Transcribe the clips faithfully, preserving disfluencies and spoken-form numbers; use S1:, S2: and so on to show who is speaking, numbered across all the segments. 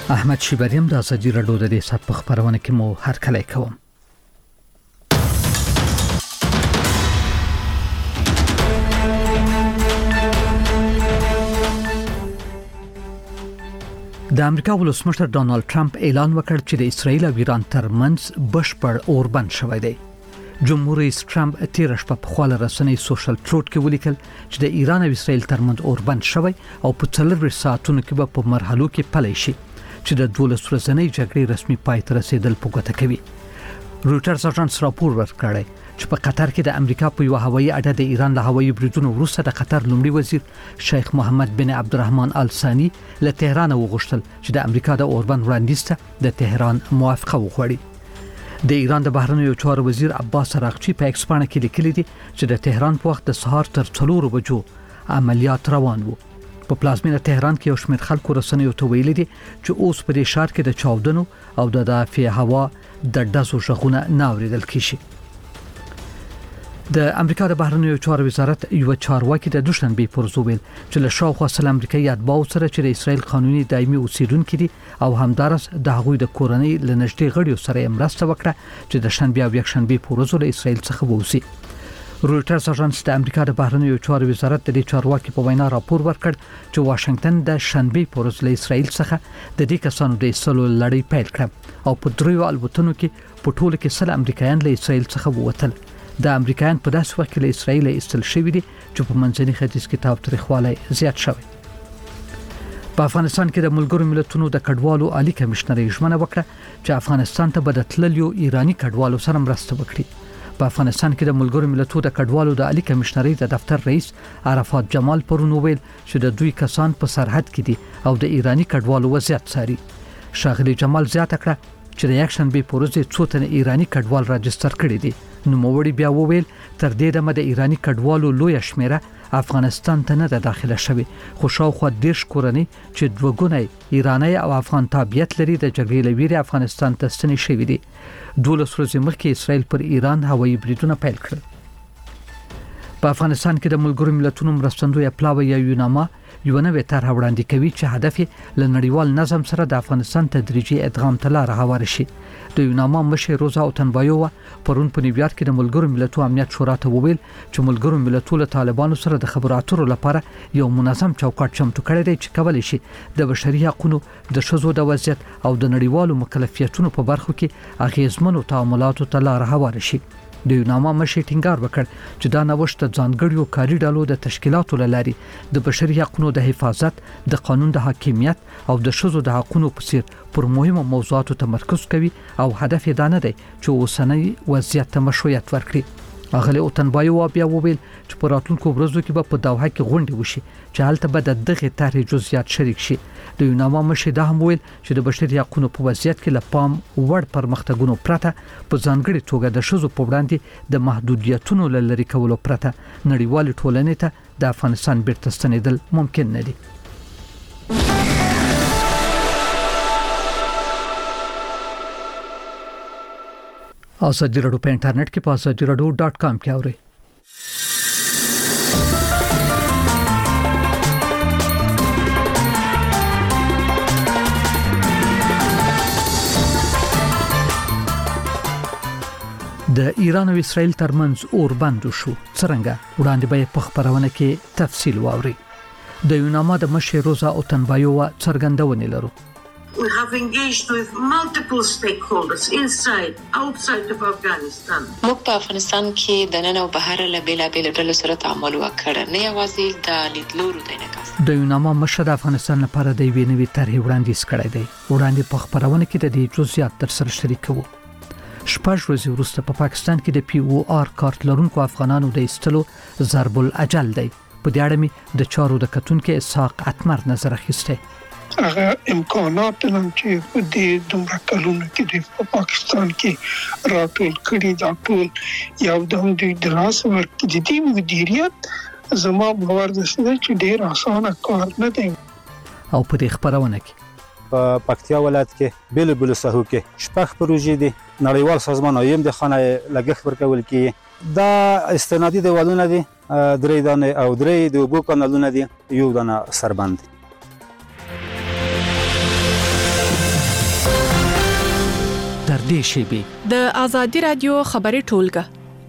S1: احمد شیبریم د ازادي راډیو د دې سات په خبرونه کې مو هر کله کوم. د امریکا ولسمشر ډانلډ ټرمپ اعلان وکړ چې د اسرایل او ایران ترمنځ بشپړ اوربند شوی دی. جمهور رئیس ټرمپ تیر شپه په خپل رسنۍ سوشل ټروټ کې ولیکل چې د ایران او اسرایل ترمنځ اوربند شوی او په څلور ساعتونو کې به په مرحلو کې پلی شي چې د دولس ورځنۍ جګړې رسمي پای ته رسیدل په ګوته کوي. رويټرز اژانس راپور ورکړی چې په قطر کې د امریکا په یو هوایي اډه د ایران له هوایي بریدونو وروسته د قطر لومړي وزیر شیخ محمد بن عبدالرحمن آل ثاني له تهران وغوښتل چې د امریکا د اوربند وړاندیز ته د تهران موافقه وغواړي. د ایران د بهرنیو چارو وزیر عباس عراقچی په ایکس باندې کې لیکلي دي چې د تهران په وخت د سهار تر څلورو بجو عملیات روان وو. په پلازمینه تهران کې یو شمېر خلکو رسنیو ته ویلي دي چې اوس په دې ښار کې د چاودنو او د دافع هوا د ډزو غږونه نه اوریدل کیږي. د امریکا د بهرنیو چارو وزارت یو چارواکي د دوشنبه پر زوبل چې له شاوخوا سل امریکایي اتباع سره چې د اسرایل قانوني دایمي اوسیدونکو دي او همدارس د هغوی د کورنۍ لنشدي غړیو سره مرسته وکړه چې د شنبه او یکشنبه پر ورځ له اسرایل څخه ووسی. رويټرز اژانس د امریکا د بهرنیو چارو وزارت د دې چارواکي په وینا راپور ورکړ چې واشنگټن د شنبه پر ورځ له اسرایل څخه د دې کسانو د ایستلو لړۍ پیل کړه او په دریو الوتنو کې په ټوله کې سل امریکایان له اسرایل څخه ووتل. د امریکایان په داسې وخت کې له اسرایل ایستل شوی دي چې په منځني ختیځ کې تاوتریخوالی زیات شوی. په افغانستان کې د ملګرو ملتونو د کډوالو عالی کمشنر ژمنه وکړه چې افغانستان ته به د تللیو ایرانی کډوالو سره مرسته وکړي. په افغانستان کې د ملګرو ملتونو د کډوالو د عالی کمشنرۍ د دفتر رئیس عرفات جمال پرون ویل چې د دوی کسان په سرحد کې دي او د ایرانی کډوالو وضعیت څاري. شاغلی جمال زیاته کړه چې د یکشنبه په ورځ څو تنه ایرانی کډوال راجستر کړي دي. نو موړي بیا وویل تر دې دمه د ایرانی کډوالو لوی شمیره افغانستان ته نه داخله شوی خو شاوخوا دیرش کورنۍ چې دوګونی ایرانی او افغان تابعیت لري د جګړې لویري افغانستان ته ستنې شوی دي. دولس ورځې مخکې اسرائیل پر ایران هوایي بریدونه پیل کړل. په افغانستان کې د ملګرو ملتونو مرستندوی پلاوی یا یوناما یو نوې طرح وړاندې کوي چې هدف یې له نړیوال نظم سره د افغانستان تدریجي ادغام ته لار هواره شي. د یوناما مشر روزا اوتنبایووا پرون په نیویارک کې د ملګرو ملتونو امنیت شورا ته وویل چې ملګرو ملتونو له طالبانو سره د خبرو اترو لپاره یو منظم چوکاټ چمتو کړی دی چې کولای شي د بشري حقوقو د ښځو د وضعیت او د نړیوالو مکلفیتونو په برخو کې اغیزمنو تعاملاتو ته لار هواره شي. د یوناما مشر ټینګار وکړ چې دا نوښت د ځانګړیو کاري ډلو د تشکیلاتو لاري د بشري حقوقو د حفاظت، د قانون د حاکمیت او د ښځو د حقوقو په څیر پر مهمو موضوعاتو تمرکز کوي او هدف یې دا نه دی چې اوسنۍ وضعیت ته مشروعیت ورکړي. اغلی اوتنبایووا بیا وویل چې په راتلونکو ورځو کې به په دوحه کې غونډې وشي چې هلته به د دغه طرحې جزئیات شریک شي. د یوناما مشر دا هم ویل چې د بشري حقوقو په وضعیت کې له پام وړ پرمختګونو پرته په ځانګړي توګه د ښځو په وړاندې د محدودیتونو لری کولو پرته نړیوال ټولنې ته د افغانستان بیرته ستنېدل ممکن نه دي. ازادي راډیو په انټرنیټ کې په ازادي راډیو ډاټ کام کې اورئ. د ایران او اسرائیل ترمنځ اوربند شو. څرنګه وړاندې به په خبرونه کې تفصیل واوري. د یوناما د مشر روزا اوتنبایووا څرګندونه لرو.
S2: We have engaged with multiple stakeholders inside, outside of Afghanistan.
S3: موږ په افغانستان کې د نن او بهر له بیلابیل ډلو سره تعامل وکړ، نه یوازې د لیدلورو د انعکاس.
S1: د یوناما مشر د افغانستان لپاره د یوې نوې طرحې وړاندیز کړی دی. وړاندې په خبرونه کې د دې جزئیات تر سره شریکوو. شپږ ورځې وروسته په پاکستان کې د پی او آر کارت لرونکو افغانانو د ایستلو ضرب الاجل دی. په دې اړه مې د چارو د کتونکو اسحاق اتمر نظر اخیسته.
S4: هغه امکانات نن چې د دومره کلونو کې د پاکستان کې راټول کړي دا ټول یو د دوی د لاس ورکړي د دې مدیریت زما باور ده چې ډیر اسانه کار نه دی.
S1: او په دې خبرونه کې
S5: په پکتیا ولایت کې بل بل ساحو کې شپږ پروژې دي نړیوال سازمان ایم د خانه لګښت ورکول کیږي. دا استنادي دیوالونه دي، درې دانه او درې د اوبو کانالونه دي، یو دانه سربند.
S1: نږدې شي.
S6: د آزادي رادیو خبري ټولګه.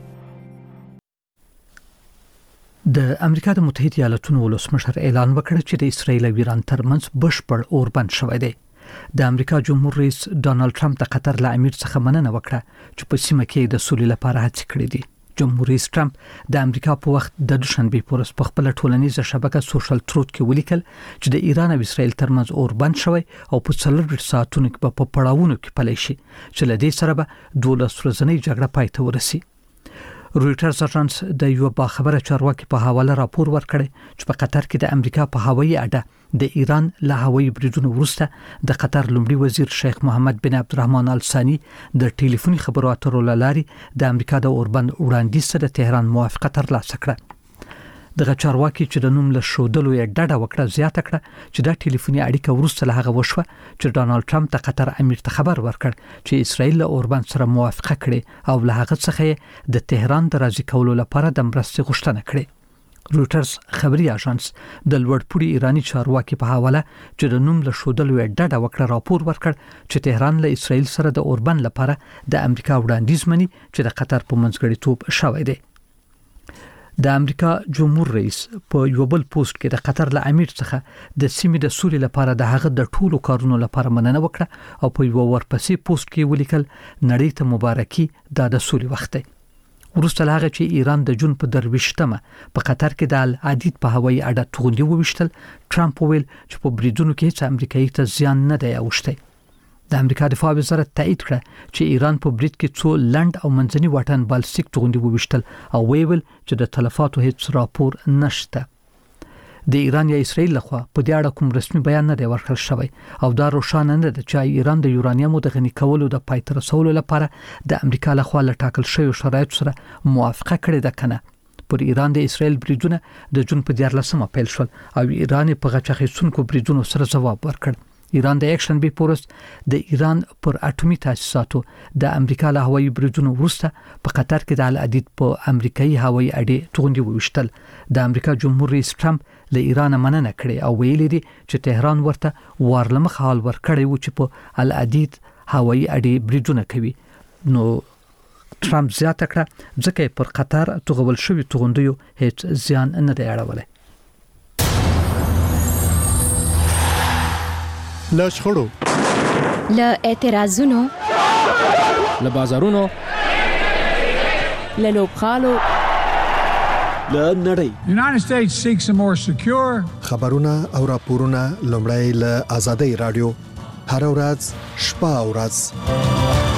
S1: د امریکا د متحده ایالاتونو ولسمشر اعلان وکړ چې د اسرایل او ایران ترمنځ بشپړ اوربند شوی دی. د امریکا جمهور رئیس ډانلډ ټرمپ د قطر له امیر څخه مننه وکړه چې په سیمه کې د سولې لپاره هڅې کړې دي. جمهور رئیس ټرمپ د امریکا په وخت د دوشنبه په ورځ په خپل ټولنیزه شبکه سوشل تروت کې ولیکل چې د ایران او اسرایل ترمنځ اوربند شوی او په څلور ساعتونو کې په پړاوونو کې پلی شي چې له دې سره به دولس ورځنۍ جګړه پای ته ورسي. رويټرز اژانس د یو باخبره چارواکي په حواله راپور ورکړی چې په قطر کې د امریکا په هوایي اډه د ایران له هوایي بریدونو وروسته د قطر لومړي وزیر شیخ محمد بن عبدالرحمن آل ثاني د ټلیفوني خبرو اترو لارې د امریکا د اوربند وړاندیز سره د تهران موافقه ترلاسه کړه. دغه چارواکي چې د نوم له شودلو یې ډډه وکړه زیاته کړه چې دا ټلیفوني اړیکه وروسته له هغه وشوه چې ډانلډ ټرمپ د قطر امیر ته خبر ورکړ چې اسرائیل له اوربند سره موافقه کړي او له هغه څخه د تهران د راضي کولو لپاره د مرستې غوښتنه کړې. رويټرز خبري اژانس د لوړپوړي ایرانی چارواکي په حواله چې د نوم له شودلو یې ډډه وکړه راپور ورکړ چې تهران له اسرائیل سره د اوربند لپاره د امریکا وړاندیز مني چې د قطر په منځګړیتوب شوی دی. د امریکا جمهور رئیس په یو بل پوسټ کې د قطر له امیر څخه د سیمې د سولې لپاره د هغه د ټولو کارونو لپاره مننه وکړه او په یو ورپسې پوسټ کې ولیکل نړۍ ته مبارکي دا د سولې وخت دی. وروسته له هغه چې ایران د جون په درويشتمه په قطر کې د العدید په هوایي اډه توغندي وویشتل، ټرمپ وویل چې په بریدونو کې هیڅ امریکایي ته زیان نه دی اوښتی. د امریکا دفاع وزارت تایید کړ چې ایران په برید کې څو لند او منځني واټن بالستیک توغندي وویشتل او ویل چې د تلفاتو هیڅ راپور نشته. د ایران یا اسرائیل لخوا په دې اړه کوم رسمي بیان نه دی ورکړل شوی او دا روښانه نه ده چې ایران د یورانیمو د غني کولو د پای ته رسولو لپاره د امریکا لخوا له ټاکل شوی شرایطو سره موافقه کړې ده کنه. پر ایران د اسرائیل بریدونه د جون په دیارلسمه پیل شول او ایران په غچ اخیستونکو بریدونو سره ځواب ورکړ. ایران د اکشن بي پورس د ایران پر اټومي تاسیساتو د امریکا له هوایي بریدونو وروسته په قطر کې د العدید په امریکایي هوایي اډې توغندي وویشتل. د امریکا جمهور رئیس ټرمپ له ایران مننه کړې او ویلي دي چې تهران ورته وارلمخ حال ورکړی و چې په العدید هوایي اډې بریدونه کوي. نو ټرمپ زیاته کړه ځکه پر قطر توغول شوی توغندیو هیڅ زیان نه دی اړولی.
S7: له شخړو،
S8: له اعتراضونو،
S7: له بازارونو،
S6: له لوبغالو،
S7: له نړۍ.
S9: The United States seeks a more secure.
S7: خبرونه او راپورونه لومړی له آزادۍ رادیو هر ورځ شپه او ورځ.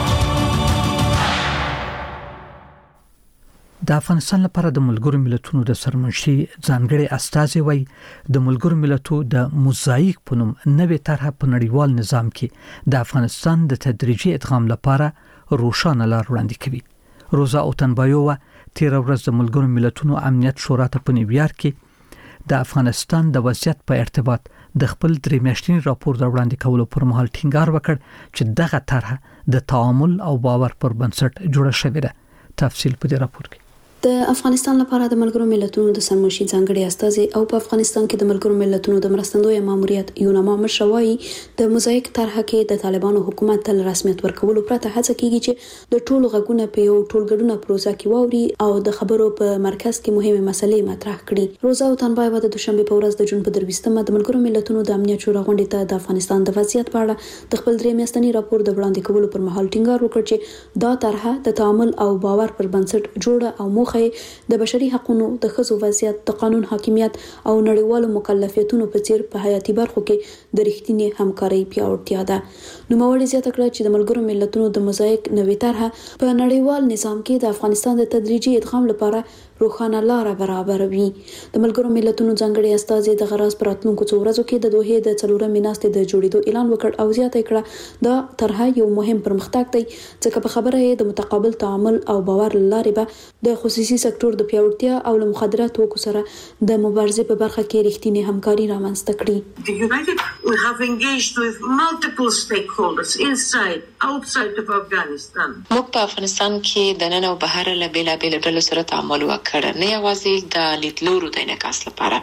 S1: د افغانستان لپاره د ملګرو ملتونو د سرمنشي ځانګړي استازي وای د ملګرو ملتونو د موزاییک په نوم نوې طرحه په نړیوال نظام کې د افغانستان د تدریجي ادغام لپاره روښانه لار وړاندې کوي. روزا اوتنبایووا تیر ورځ د ملګرو ملتونو امنیت شورا ته په نیویارک کې د افغانستان د وضعیت په ارتباط د خپل درې میاشتنی راپور د وړاندې کولو پر مهال ټینګار وکړ چې دغه طرحه د تعامل او باور پر بنسټ جوړه شوې ده. تفصیل په دې راپور کې.
S10: د افغانستان لپاره د ملګرو ملتونو د سرمنشي ځانګړي استازي او په افغانستان کې د ملګرو ملتونو د مرستندوی ماموریت یوناما مشروعي د موزاییک طرحه کې د طالبانو حکومت ته رسمیت ورکولو پرته هڅه کیږي چې د ټولو غږونه په یو ټولګړونه پروژه کې واوري او د خبرو په مرکز کې مهمه مسلې مطرح کړي. روزا اوتنبایوا د دوشنبه په ورځ د جون په درويشتمه د ملګرو ملتونو د امنیت شورا غونډې ته د افغانستان د وضعیت په اړه د خپل درې میاشتنی راپور د وړاندې کولو پر مهال ټینګار وکړ چې دا طرحه د تعامل او باور پر بنسټ جوړه او موخه د بشري حقوقو د ښځو وضعیت د قانون حاکمیت او نړیوالو مکلفیتونو په څیر په حیاتي برخو کې د رښتینی همکارۍ پیاوړتیا ده. نو موري زیاته کړه چې د ملګرو ملتونو د موزاییک نوې طرحه په نړیوال نظام کې د افغانستان د تدریجي ادغام لپاره روښانه لار برابروي. د ملګرو ملتونو ځانګړي استازي د غراس پراتلونکو څو ورځو کې د دوه د څلورمې میاشتې د جوړېدو اعلان وکړ او زیاته کړه دا طرحه یو مهم پرمختګ دی ځکه په خبره یې د متقابل تعامل او باور لارې به د خصوصي سکتور د پیاوړتیا او له مخدراتو سره د مبارزې په برخه کې رښتینی همکاري رامنځته کړي.
S2: The United we have engaged with multiple stakeholders inside outside of Afghanistan.
S3: موږ په افغانستان کې د نن او بهر له بیلابېلو ډلو سره تعامل وکړ، نه یوازې د لیدلورو د انعکاس لپاره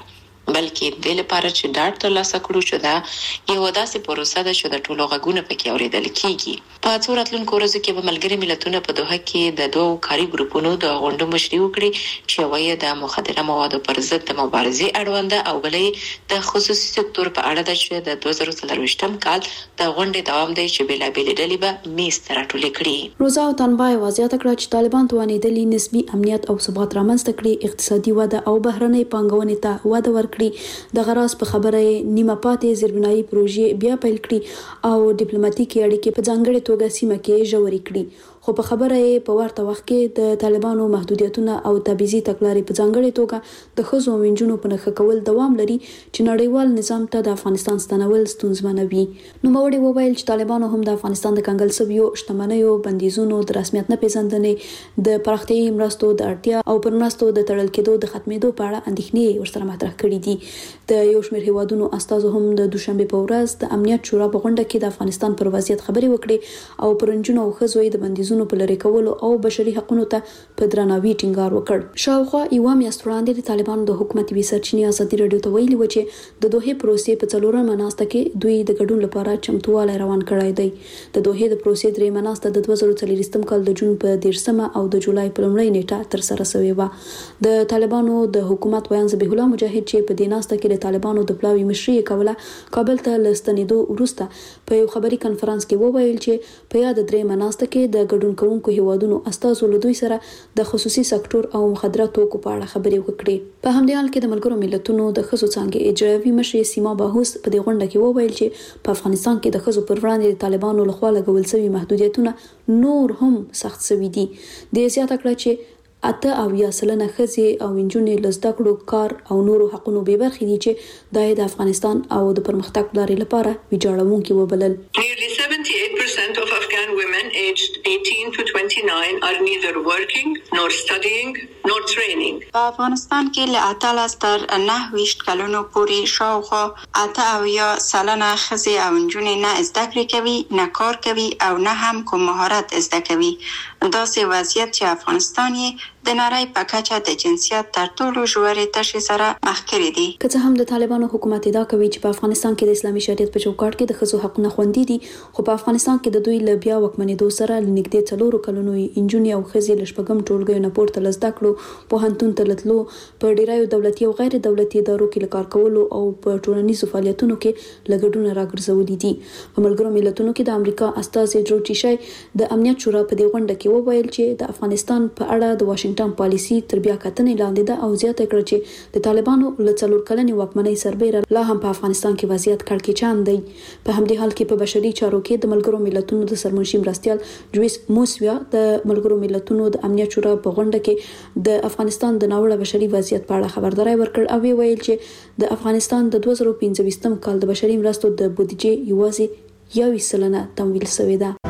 S3: بلکې د لپاره چې ډاټ ترلاسه کړو چې دا یو داسې پروسه ده چې د ټولو غږونه پکې اورېدل کیږي. په څو راتلونکو ورځو کې به ملګري ملتونه په دوحه کې د دوه کاري ګروپونو د غونډو مشري وکړي چې یوه یې د مخدره موادو پر ضد د مبارزې اړوند ده او بله یې د خصوصي سکتور په اړه ده چې د دوه زره څلرویشتم کال د غونډې دوام دی چې بېلابېلې ډلې به میز ته راټولې کړي.
S10: روزا او تنبا یې واضح کړه چې طالبان توانېدلي نسبي امنیت او ثبات رامنځته کړي، اقتصادي وده او بهرنۍ پانګونې ته وده ورکړي. د غراس په خبره نیمه پاتې زیربنایي پروژې بیا پیل کړي او ډیپلوماټیکي اړیکې په ځانګړې توګه سیمه کې ژورې کړي. خو په خبره یې په ورته وخت کې د طالبانو محدودیتونه او تبعیضي تګلارې په ځانګړې توګه د ښځو او نجونو په نښه کول دوام لري چې نړیوال نظام ته د افغانستان ستنول ستونزمنوي. نوموړي وویل چې طالبانو هم د افغانستان د کنګل شویو شتمنیو، بندیزونو، د رسمیت نه پیژندنې، د پراختیایي مرستو د اړتیا او پر مرستو د تړل کېدو د ختمېدو په اړه اندېښنې ورسره مطرح کړې دي. د یو شمېر هیوادونو استازو هم د دوشنبه په ورځ د امنیت شورا په غونډه کې د افغانستان پر وضعیت خبرې وکړې او پر نجونو او ښځو د بندیزونو په لرې کولو او بشري حقوقو ته په درناوي ټینګار وکړ. شاوخوا یوه میاشت وړاندې د طالبانو د حکومت وی سرچینې ازادي راډیو ته ویلي و چې د دوحې پروسې په څلورمه ناسته کې دوی د ګډون لپاره چمتووالی روان کړی دی. د دوحې د پروسې درېیمه ناسته د دوه زره څلوېښتم کال د جون په دېرشمه او د جولای په لومړۍ نیټه ترسره شوې وه. د طالبانو د حکومت ویان ذبیح الله مجاهد چې په دې ناسته کې د طالبانو د پلاوي مشري کوله، کابل ته له ستنېدو وروسته په یو خبري کنفرانس کې وویل چې په یاد درېیمه ناسته کې د ګډون کوونکو هیوادونو استازو له دوی سره د خصوصي سکتور او مخدره توکو په اړه خبرې وکړې. په همدې حال کې د ملګرو ملتونو د ښځو څانګې اجرایوي مشرې سیما باهوس په دې غونډه کې وویل چې په افغانستان کې د ښځو پر وړاندې د طالبانو لخوا لګول شوي محدودیتونه نور هم سخت شوي دي. د زیاته کړه چې اته اویا سلنه ښځې او نجونې له زده کړو، کار او نورو حقونو بې برخې دي چې دا د افغانستان او د پرمختګ لارې لپاره ویجاړونکي وبلل.
S11: Nearly seventy-eight percent of Afghan women aged eighteen to twenty-nine are neither working nor studying nor training.
S12: په افغانستان کې له اتلس تر نهه ویشت کلونو پورې شاوخوا اته اویا سلنه ښځې او نجونې نه زده کړې کوي، نه کار کوي او نه هم کوم مهارت زده کوي. داسې وضعیت چې افغانستان یې د نړۍ په کچه د جنسیت تر ټولو ژورې تشې سره مخ کړی دی.
S10: که څه هم د طالبانو حکومت ادعا کوي چې په افغانستان کې د اسلامي شریعت په چوکاټ کې د ښځو حقونه خوندي دي، خو په افغانستان کې د دوی له بیا واکمنېدو سره له نږدې څلورو کلونو نجونې او ښځې له شپږم ټولګیو نه پورته له زده کړو، پوهنتون ته له تلو، په ډیرایو دولتي او غیر دولتي ادارو کې له کار کولو او په ټولنیزو فعالیتونو کې له ګډون راګرځولي دي. په ملګرو ملتونو کې د امریکا استازي جورج شای د امنیت شورا په دې غونډه کې وویل چې د افغانستان په اړه د واشنگټن پالیسي تر بیا کتنې لاندې ده او زیاته کړه چې د طالبانو له څلور کلنې واکمنۍ سربېره لا هم په افغانستان کې وضعیت کړکېچن دی. په همدې حال کې په بشري چارو کې د ملګرو ملتونو د سرمنشي مرستیال جویس موسویا د ملګرو ملتونو د امنیت شورا په غونډه کې د افغانستان د ناوړه بشري وضعیت په اړه خبرداری ورکړ او ویل چې د افغانستان د دوه زره پنځه کال د بشري مرستو د بودیجې یوازې یو سلنه تمویل شوې ده.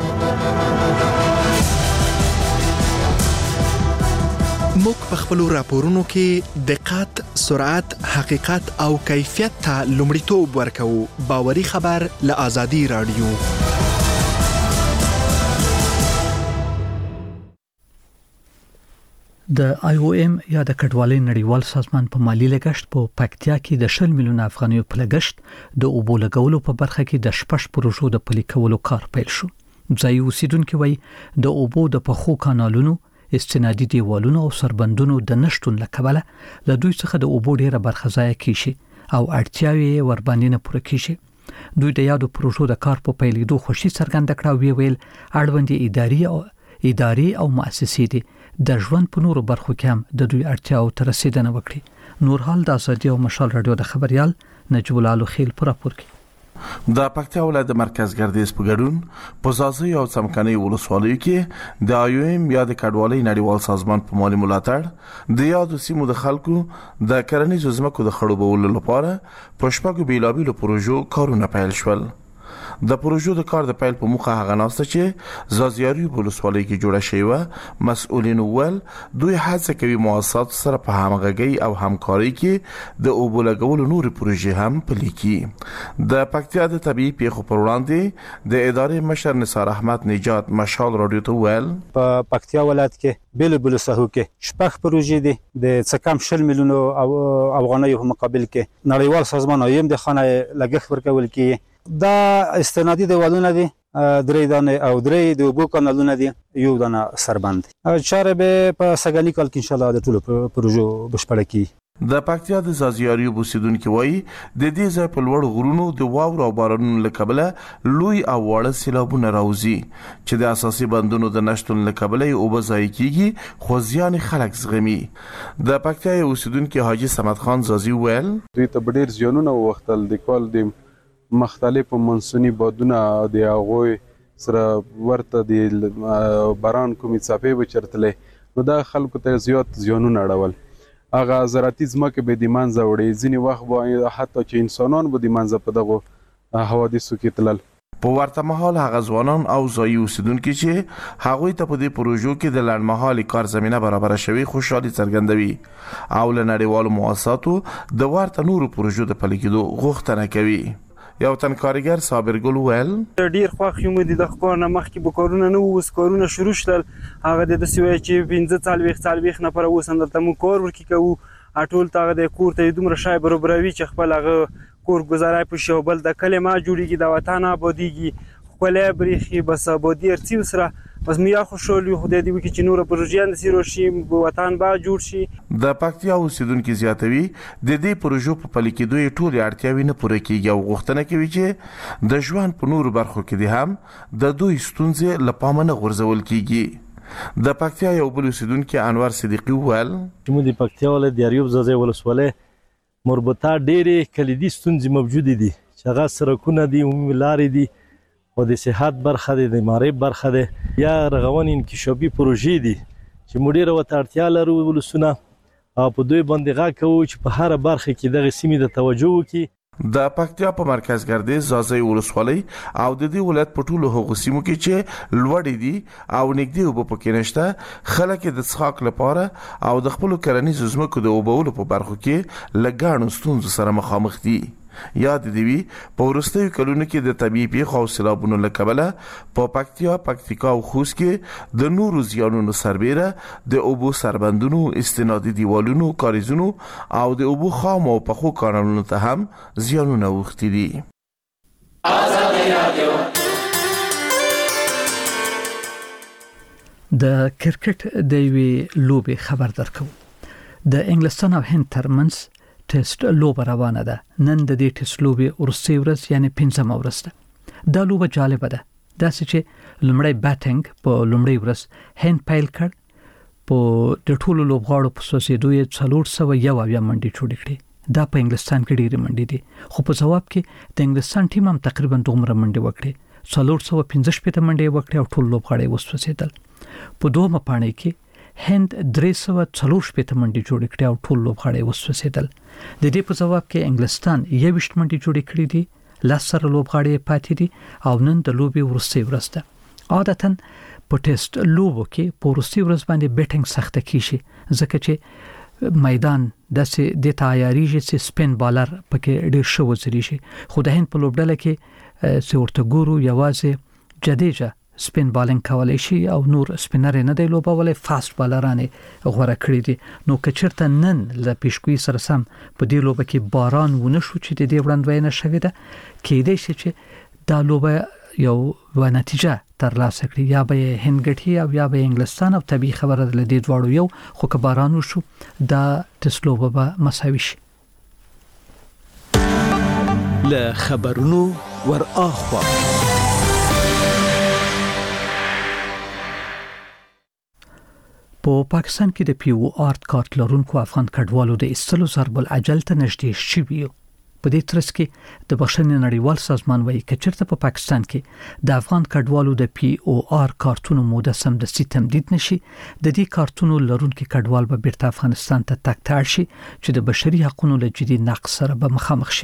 S7: موږ په خپل راپورونو کې دقت، سرعت، حقیقت او کیفیت ته لومړیتوب ورکوو. باوري خبر له آزادي رادیو.
S1: د آی او ایم یا د کډوالۍ نړیوال سازمان په مالی لګښت په پکتیا کې د شل میلیون افغانیو په لګښت د اوبو لګولو په برخه کې د شپږ پروژو د پلي کولو کار پیل شو. ځایي اوسیدونکو وایي د اوبو د پخو کانالونو، استنادي دیوالونو او سربندونو د نشټون لکبله له دوی څخه د اوبو ډیره برخه ضایع کیږي او اړتیاوې ور باندې نه پوره کیږي. دوی د یادو پروژو د کار په پیلېدو خوشي څرګنده کړه او ویل اړوند اداري او اداري او مؤسسې دي د ژوند په نورو برخو کې هم د دوی اړتیاو ته رسیدنه وکړي. نور حال د ازادي او مشال رادیو د خبريال نجیب الله خیل پر راپور کې
S13: د پکتیا ولایت مرکز ګردیز په ګډون په ځاځي او څمکني ولسوالیو کې د آی او ایم یا د کډوالۍ نړیوال سازمان په مالی ملاتړ د یادو سیمو د خلکو د کرنیزو ځمکو د خړوبولو لپاره په شپږو بیلابیلو پروژو کارونه پیل شول. د پروژو د کار د پیل په موخه هغه ناسته چې زازیاري ولسوالۍ کې جوړه شوی و مسؤلین ول دوی هڅه کوي مؤسسات سره په همغږي او همکاري کې د اوبو لګولو نور پروژې هم پلي کړي. د پکتیا د طبيعي پیښو پر وړاندې د ادارې مشر نثار احمد نجات مشال رادیو ته ویل
S5: په پکتیا ولایت کې بیل بل ساحو کې شپږ پروژې دي د څه کم شل میلیونو افغانیو په مقابل کې نړیوال سازمان ایم د خانه لګښت ورکول کې دا استنادي دیوالونه دي درې دانه او درې د اوبو کانالونه دي یو دانه سربند چاره به په سګالي کال کې ان شاء الله د ټولو پروژو بشپړه کی.
S13: د پکتیا د زازیاري اوسیدونکو وایي د دې ځای په لوړ غرونو د واورو او بارانونو له کبله لوی او واړه سیلابونه راوځي چې د اساسي بندونو د نشټون له کبله اوبه ضایع کیږي خو ځان خلک زغمي. د پکتیا اوسیدونکو حاجی صمد خان زازي ویل
S14: دوی ته ډیر زیانونه وختل د کال د مختلفو منسونی بادونه د هغوی سره ورته د باران کومې څاپې بچرتلې نو دا خلکو ته زیات زیانونه اړول. هغه زراعتي ځمکې به د منځه وړي ځینې وخت به حتی چې انسانان به د منځه په دغو حوادثو کې تلل.
S13: په ورته مهال هغه ځوانان او ځایي اوسیدونکي چې هغوی ته په دې پروژو کې د لنډمهالي کار زمینه برابره شوي خوشحالي څرګندوي او له نړیوالو مؤسساتو د ورته نورو پروژو د پلي کېدو غوښتنه کوي. یو تن کارګر صابر ګل ویل
S15: ډیر خوښ یم د دغه کار نه مخکې به کارونه نه وو اوس کارونه شروع شول هغه د داسې وایي چې پنځه څلوېښت څلوېښت نفره اوس همدلته موږ کار ورکې کوو ټول ته هغه د کور ته دومره شی برابروي چې خپل هغه کور ګزاری په شي او بل د کلي ما جوړېږي د وطن ابادېږي ښکلی برېښي بس ابادي ارڅي ورسره بس میا خوشحال یو خدای دې وکړي چې نور پروژې انداسې راشي وطن به جوړ شي. د
S13: پکتیا اوسیدونکي زیاتوي د دې پروژو په پلي کېدو یې ټولې اړتیاوې نه پوره کېږي او غوښتنه کوي چې د ژوند په نورو برخو کې دې هم د دوی ستونزې له پامه نه غورځول کېږي. د پکتیا یو بل اوسیدونکي انور صدیقي وویل
S16: چې موږ د پکتیا ولایت د اریوب ځاځی ولسوالۍ مربوطه ډېرې کلیدي ستونزې موجودې دي چې هغه سړکونه دي عمومي لارې دي او د صحت برخه دی د معرف برخه دی یا رغونې انکشافي پروژې دي چې موږ ډېره ورته اړتیا لرو ولسونه او په دوی باندې غږ کوو چې په هره برخه کې دغه سیمې ته توجه وکړي.
S13: د پکتیا په مرکز ګردیز ځاځی ولسوالۍ او د دې ولایت په ټولو هغو سیمو کې چې لوړې دي او نږدې اوبه پکې نشته خلک د څښاک لپاره او د خپلو کرنیزو ځمکو د اوبولو په برخو کې له ګڼو ستونزو سره مخامخ دي. یاد دی وی په ورستیو کلونو کې د طبيعي پیښو او سیلابونو له کبله په پکتیا پکتیکا او خوست کې د نورو زیانونو سربېره د اوبو سربندونو استنادي دیوالونو کاریزونو او د اوبو خام او پخو کانالونو ته هم زیانونه وختي دي.
S1: آزادي رادیو د کرکټ د وی لوبي خبر درکو. د انګلستان او هند ترمنځ ټیسټ لوبه روانه ده. نن د دې ټیسټ لوبې ورسې ورځ یعنی پنځمه ورځ ده. دا لوبه جالبه ده. دا چې لومړی بیټینګ په لومړی ورځ هند پیل کړ په د ټولو لوبغاړو په سوسیدو یې څلور سوه یو اویا منډې جوړې کړې. دا په انګلستان کې ډېرې منډې دي خو په جواب کې د انګلستان ټیم هم تقریبا دومره منډې وکړې څلور سوه پنځه شپېته منډې وکړې او ټول لوبغاړي وسوسېدل. په دومره پاڼې کې هند درې سوه څلور شپېته منډې جوړې کړې او ټول لوبغاړي وسوسېدل. د دې په جواب کې انګلستان یوویشت منډې جوړې کړې دي لس سره لوبغاړي پاتې دي او نن د لوبې وروستۍ ورځ ده. عادتاً په ټیسټ لوبو کې په وروستۍ ورځ باندې بیټینګ سخته کیږي ځکه چې میدان داسې د تیاریږي چې سپین بالر پکې ډېر ښه وځريږي خو د هند په لوبډله کې سورته ګورو یوازې جدیجه سپین بالینګ کولای شي او نور سپینر نه دی لوبولای فاست بالرانه غوړه کړی دي. نو کچرته نن ل پیشګوئی سره سم په دې لوبه کې باران ونه شو چې د دې وړاندوینه شوې ده کېدای شي چې دا لوبه یو و نتیجه ترلاسه کړي یا به هند ګټي او یا به انګلستان او طبي خبره د دې دواړو یو خو که باران وشو دا ټیسټ لوبه به مساوي شي.
S7: له خبرونو ور اخوا
S1: په پاکستان کې د پی او آر کارت لرونکو افغان کډوالو د استلو ضرب العجل ته نږدې شوي. په دې ترڅ کې د بشري نړیوال سازمان وایي چې چیرته په پاکستان کې د افغان کډوالو د پی او آر کارتونو موده سمدستي تمدید نشي د دې کارتونو لرونکو کډوال به بیرته افغانستان ته تګ ته شي چې د بشري حقوقو له جدي نقض سره به مخامخ شي.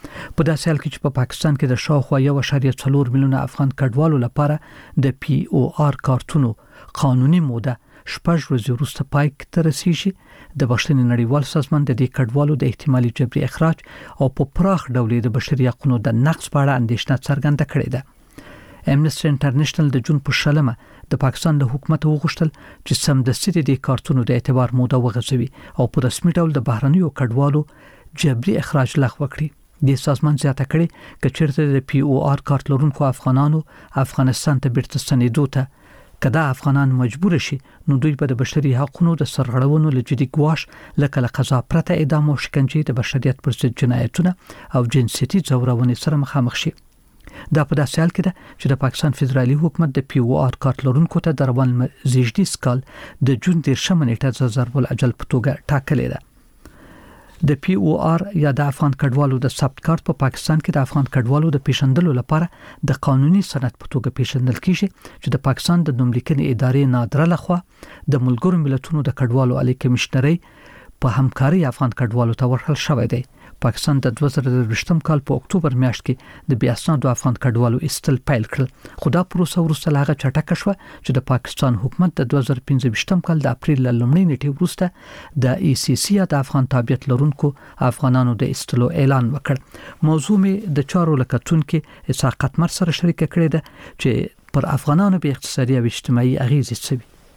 S1: په داسې حال کې چې په پا پاکستان کې د شاوخوا یو اعشاریه څلور میلیونه افغان کډوالو لپاره د پی او آر کارتونو قانوني موده شپږ ورځې وروسته پای ته رسیږي، د بشري نړیوال سازمان د دې کډوالو د احتمالي جبري اخراج او په پراخ ډول د بشري حقوقو د نقض په اړه اندېښنه څرګنده کړې ده. امنیسټي انټرنیشنل د جون په شلمه د پاکستان د حکومت وغوښتل چې سمدستي د کارتونو د اعتبار موده وغځوي او په رسمي ډول د بهرنیو کډوالو جبري اخراج لغوه کړي. د سازمان زیاته کړي چې چیرته د پی او آر کارت لرونکو افغانانو افغانستان ته بیرته ستنېدو ته کدا افغانان مجبور شي نو دوی به د بشري حقوقو د سرغړونو لجدي ګواښ لکه له قضا پرته اعدام او شکنجه د بشریت پر ضد جنایتونه او جنسيتي ځورونې سره مخامخ شي. دا په داسې حال کې ده چې د پاکستان فدرالي حکومت د پی او آر کارت لرونکو ته د روان زیږدي سکال د جون دیرشمه نیټه د ضرب الاجل په توګه ټاکلې ده. د پی او آر یا د افغان کډوالو د ثبت کارت په پا پاکستان کې د افغان کډوالو د پیژندلو لپاره د قانوني سند په توګه پیژندل کیږي چې د پاکستان د نوملیکنې ادارې نادره لخوا د ملګرو ملتونو د کډوالو عالی کمشنري په همکاري افغان کډوالو ته ورکړل شوی دی. پاکستان د دوه زره درویشتم کال په اکتوبر میاشت کې د بیا اسنادو افغان کډوالو استل پیل کړل، خو دا پروسه وروسته لاغه چټکه شوه چې د پاکستان حکومت د دوه زره پنځه کال د اپریل لومړۍ نیټې وروسته د ای سی سی د افغان تابعیت لرونکو افغانانو د استلو اعلان وکړ. موضوع می د چارو لکتونکو اسحاق قتمر سره شریک کړی ده چې پر افغانانو به اقتصادي او اجتماعي اغیزې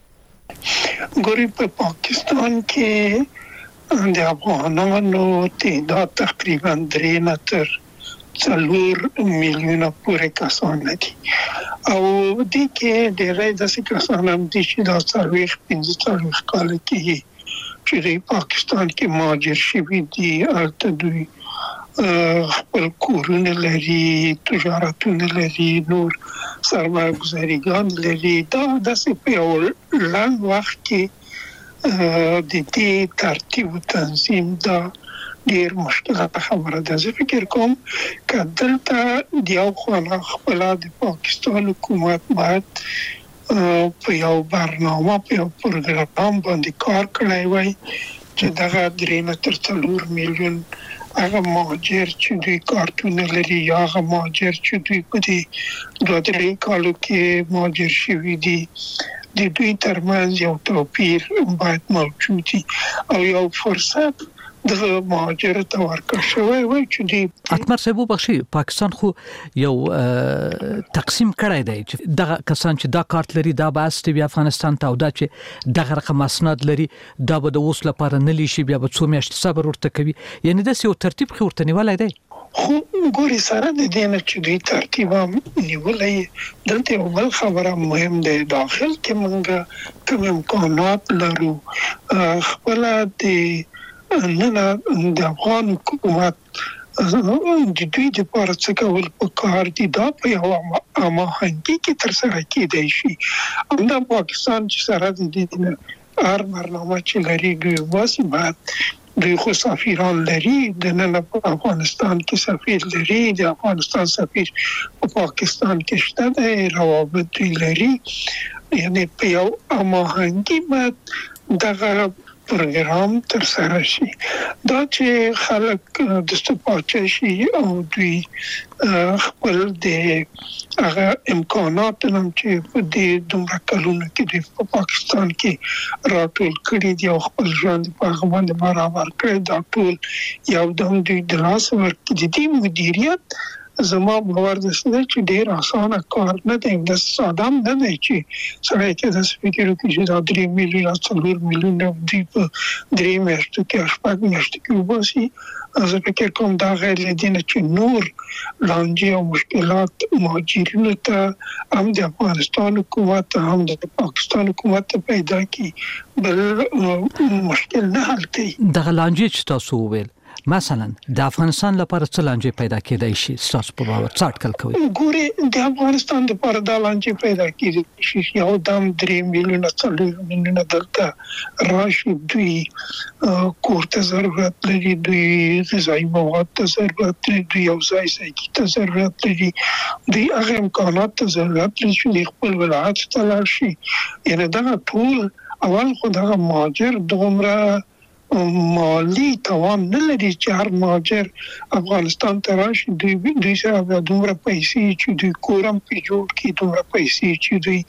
S1: څه
S4: ګوري. په پاکستان کې د افغانانو تعداد تقریبا درې نه تر څلور میلیونه پورې کسان دي او د کې ډېرې داسې کسان هم دي چې د څلوېښت پنځه څلوېښت کال کې چې د پاکستان کې مهاجر شوي دي، هلته دوی خپل کورونه لري، تجارتونه لري، نور سرمایه گذاریګان لري. دا داسې په یو لنډ وخت کې د دې ترتیب او تنظیم دا ډیر مشکله خبره ده. زه فکر کوم چې دلته د یو خلا خپل د پاکستان حکومت باید په یو برنامه په یو پروګرام باندې کار کړی وای چې دغه درې نه تر څلور میلیون هغه مهاجر چې دوی کارتونه لري یا هغه مهاجر چې دوی په دې دوه درې کالو کې مهاجر شوي دي د دوی ترمنځ یو توپیر باید موجود وي او یو فرصت د مهاجر ته ورکړل شوی وای چې دی
S1: اتمر صاحب بخشي پاکستان خو یو تقسیم کړی دی چې دغه کسان چې دا کارت لري دا به است بیا افغانستان ته او دا چې دغه رقم اسناد لري دا به د اوس لپاره نه لشي بیا به څو میاشتې صبر ورته کوي، یعنی د یو ترتیب خو ورته نیولای دی.
S4: خو ګوري سره د دې نه چې دوی ترتیب نیولای دلته یو بل خبره مهم ده. داخل کې موږ کوم امکانات لرو خپل د نه د افغان حکومت د دوی د لپاره څه کول پکار دي دا په یو اماهنګي کې تر سره کېدای شي. همدا پاکستان چې سره د دې هر برنامه چې لري دوی واسي باید دوی خو سفیران لري، د نن په افغانستان کې سفیر لري، د افغانستان سفیر په پاکستان کې شته د روابط دوی لري، یعنی په یو اماهنګي باید دغه پروګرام تر سره شي. دا چې خلک د استفاده شي او دوی خپل د هغه امکانات نن چې په دې دومره کلونو کې د پاکستان کې راټول کړي دي او خپل ژوند په هغه باندې برابر کړي، دا ټول یو دم دوی د لاس ورکړي. د دې مدیریت زما باور ده چې ډیر اسانه کار نه دی، د سادام نه دی چې سړی کې د فکر کوي چې دا درې میلیونه څلور میلیونه دی په درې میاشتو کې شپږ میاشتو کې وباسي. زه فکر کوم دا غیر لدینه چې نور لانجې او مشکلات مهاجرینو ته هم د افغانستان حکومت هم د پاکستان حکومت ته پیدا کی بل مشکل نه حل کوي.
S1: دغه لانجې چې تاسو وویل مثلا د افغانستان لپاره څه لانجې پیدا کېدای شي تاسو په باور څه اټکل کوي؟
S4: ګوري د افغانستان لپاره د لانجې پیدا کېږي چې یو دم درې میلیونه څلور میلیونه دلته راشي، دوی کور ته ضرورت لري، دوی غذایي مواد ته ضرورت لري، دوی یو ځای ځای ته ضرورت لري، دوی هغه امکانات ته ضرورت لري چې خپل ولایت ته لاړ شي. یعنی دا ټول اول خو دغه مهاجر دومره مالی توان نه لري چې هر مهاجر افغانستان ته راشي دوی دوی سره به دومره پیسې چې دوی کورم په جوړ کړي دومره پیسې چې دوی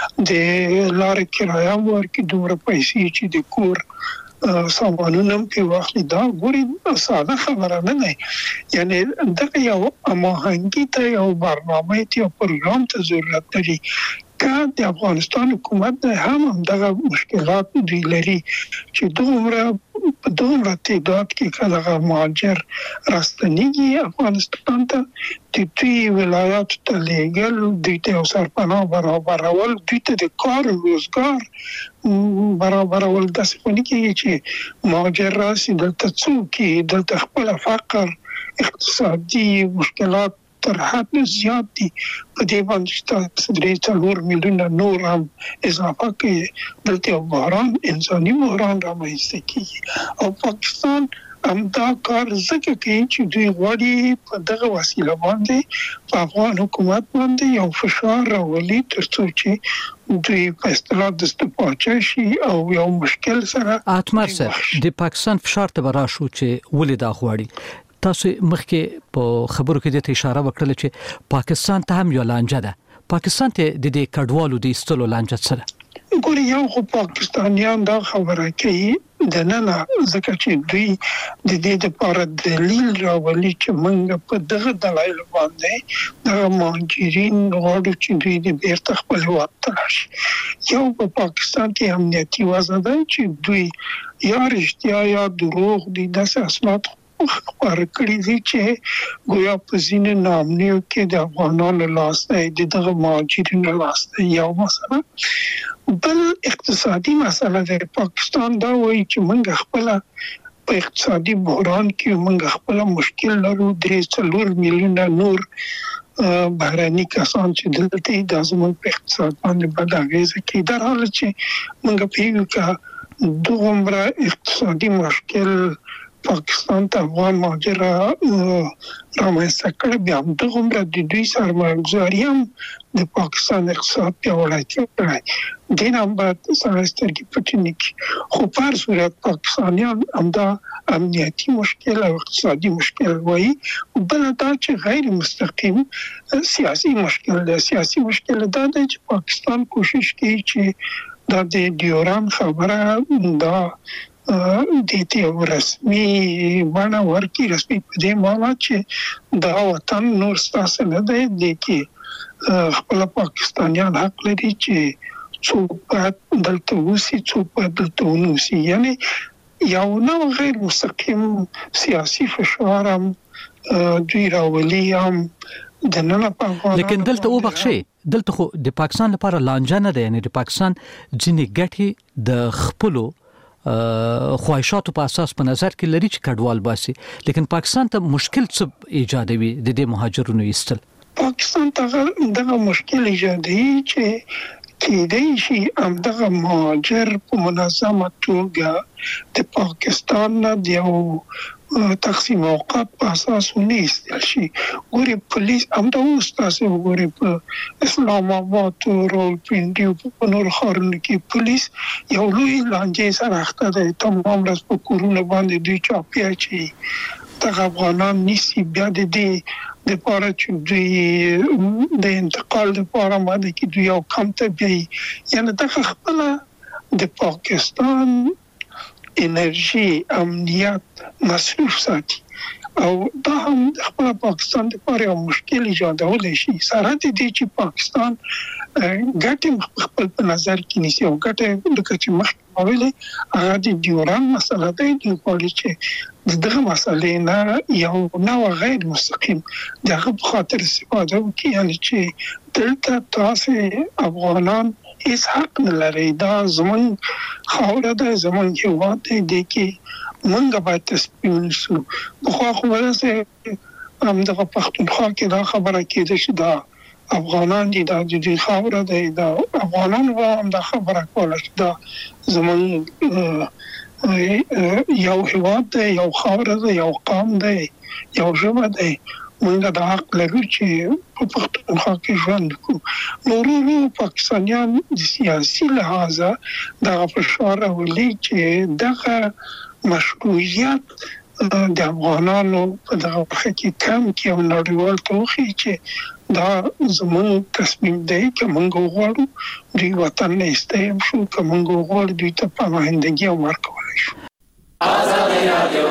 S4: د لارې کرایه ورکړي دومره پیسې چې د کور سامانونه په واخلي دا ګوري ساده خبره نه ده یعنی دغه یو اماهنګي ته یو برنامه ته یو پروګرام ته ضرورت لري که د افغانستان حکومت هم دغه مشکلات دی لري چې دومره په دومره تعداد کې کله مهاجر راستنیږي افغانستان ته د دوی ولایات ته لیږل دوی ته سرپناه برابرول دوی ته د کار روزګار برابرول داسې خو نه کېږي چې مهاجر راشي دلته څوک دلته خپل فقر اقتصادي مشکلات تر حد زیات دي په دې باندې چې درې څلور میلیونه نور هم اضافه کوي دلته بحران انساني بحران رامنځته کیږي او پاکستان هم دا کار ځکه کوي چې دوی غواړي په دغه وسیله باندې په افغان حکومت باندې یو فشار راولي تر څو چې دوی په اصطلاح دستپاچه شي او یو مشکل سره
S1: اتمر سره د پاکستان فشار ته راشو چې ولې دا غواړي تاسو مخکې په خبرو کې د اشاره وکړه چې پاکستان ته هم یو لانجه ده پاکستان ته د دې کډوالو د استلو لانجه سره
S4: ګوري یو خو پاکستانیان دا خبره کوي د نن ځکه چې دوی د دې لپاره دلیل راولي چې موږ په دغه دلایل باندې د مهاجرین غواړو چې دوی د بیرته خپل هیواد ته راشي یو په پاکستان کې امنیتي وضع ده چې دوی یا رښتیا یا دروغ دي داسې اسناد خبر کړی دي چې ګویا په ځینې نامنیو کې د افغانانو لاس دی دغه مهاجرینو لاس دی یو مسله بل اقتصادي مسله د پاکستان دا وایي چې موږ خپل په اقتصادي بحران کې موږ خپل مشکل لرو درې څلور میلیونه نور بهراني کسان چې دلته د زموږ په اقتصاد باندې بد اغیزه کوي در حال چې موږ په یو کې دومره اقتصادي مشکل پاکستان ته افغان مهاجر رامنځته کړي بیا هم دغومره د دوی سرمایه‌ګذاري هم د پاکستان اقتصاد پیاوړی کړی دین هم باید سړی سترګې پټې نه کړي خو په هر صورت پاکستانیان همدا امنیتي مشکل او اقتصادي مشکل وایي بله دا چې غیر مستقیم سیاسي مشکل دی سیاسي مشکل دا دی چې پاکستان کوشش کوي چې دا د ډیوران خبره دا د دې رسمي باندې ورکی رسمي په دې معنی چې دا وطن نور ستاسو نه دی د کې خپل پاکستانیان حق لري چې څوک دلته وسی څوک دلته ونوسی یعنی یو نو غیر مستقیم سیاسي فشار هم دوی راولي هم د نن په
S1: لیکن دلته او بخشي دلته خو د پاکستان لپاره لانجه نه ده یعنی د پاکستان ځینې ګټي د خپلو خواهشاتو په اساس په نظر کې لري چې کډوال باسي لیکن پاکستان ته مشکل څه ایجادوي د دې مهاجرونو ایستل
S4: پاکستان ته دغه مشکل ایجادوي چې کېدای شي همدغه مهاجر په منظمه توګه د پاکستان نه یو تقسیم اوقات په اساس ونیستل شي ګوري پولیس همدا اوس تاسو ګوري په اسلام آباد او راولپنډي او په نور ښارونو کې پولیس یو لوی لانجې سره اخته ده تمام ورځ په کورونه باندې دوی چاپیا چې د افغانان نسی بیا د دې د پاره چې دوی د انتقال لپاره باندې کې دوی یو کم ته بي یعنی د خپل د پاکستان انرژي امنیت مصروف ساتي او دا هم خپل پاکستان لپاره یو مشکل ایجادول شي سره د دې چې پاکستان ګټه خپل په نظر کې نیسي او ګټه د کچې مخکې ویلې هغه د ډیوران مسله ده د کولی چې دغه مسلې نه یو نو غیر مستقیم دغه په خاطر استفاده وکړي یعنی چې دلته تاسو افغانان هیڅ حق نه لري دا زمون خاوره ده زمون هیواد دی کې مونږ باید تصمیم نیسو خو خو ورسه هم دغه پښتونخوا کې دا خبره کېده چې دا افغانان دي دا د خاوره ده دا افغانان هم دا خبره کوله چې دا زمون یو هیواد دی یو خاوره ده یو قوم دی یو ژبه دی موږ د حق لرو چې په پښتونخوا کې ژوند وکړو نورو پاکستانیان د سیاسي لحاظه دغه فشار راولي چې دغه مشروعیت د افغانانو په دغه کې کم کې او نړیوال توخی چې دا زموږ تصمیم دی چې موږ غواړو دوی وطن نه استیم شو که موږ غواړو دوی ته پناهندگی ورکړو شو. آزادي رادیو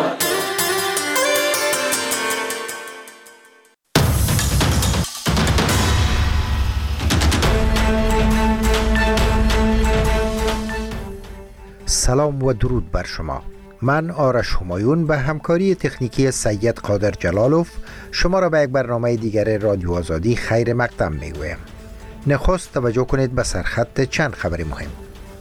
S17: سلام و درود بر شما. من آرش همایون به همکاری تکنیکی سید قادر جلالوف شما را به یک برنامه دیگر رادیو آزادی خیر مقدم میگویم. نخست توجه کنید به سرخط چند خبر مهم.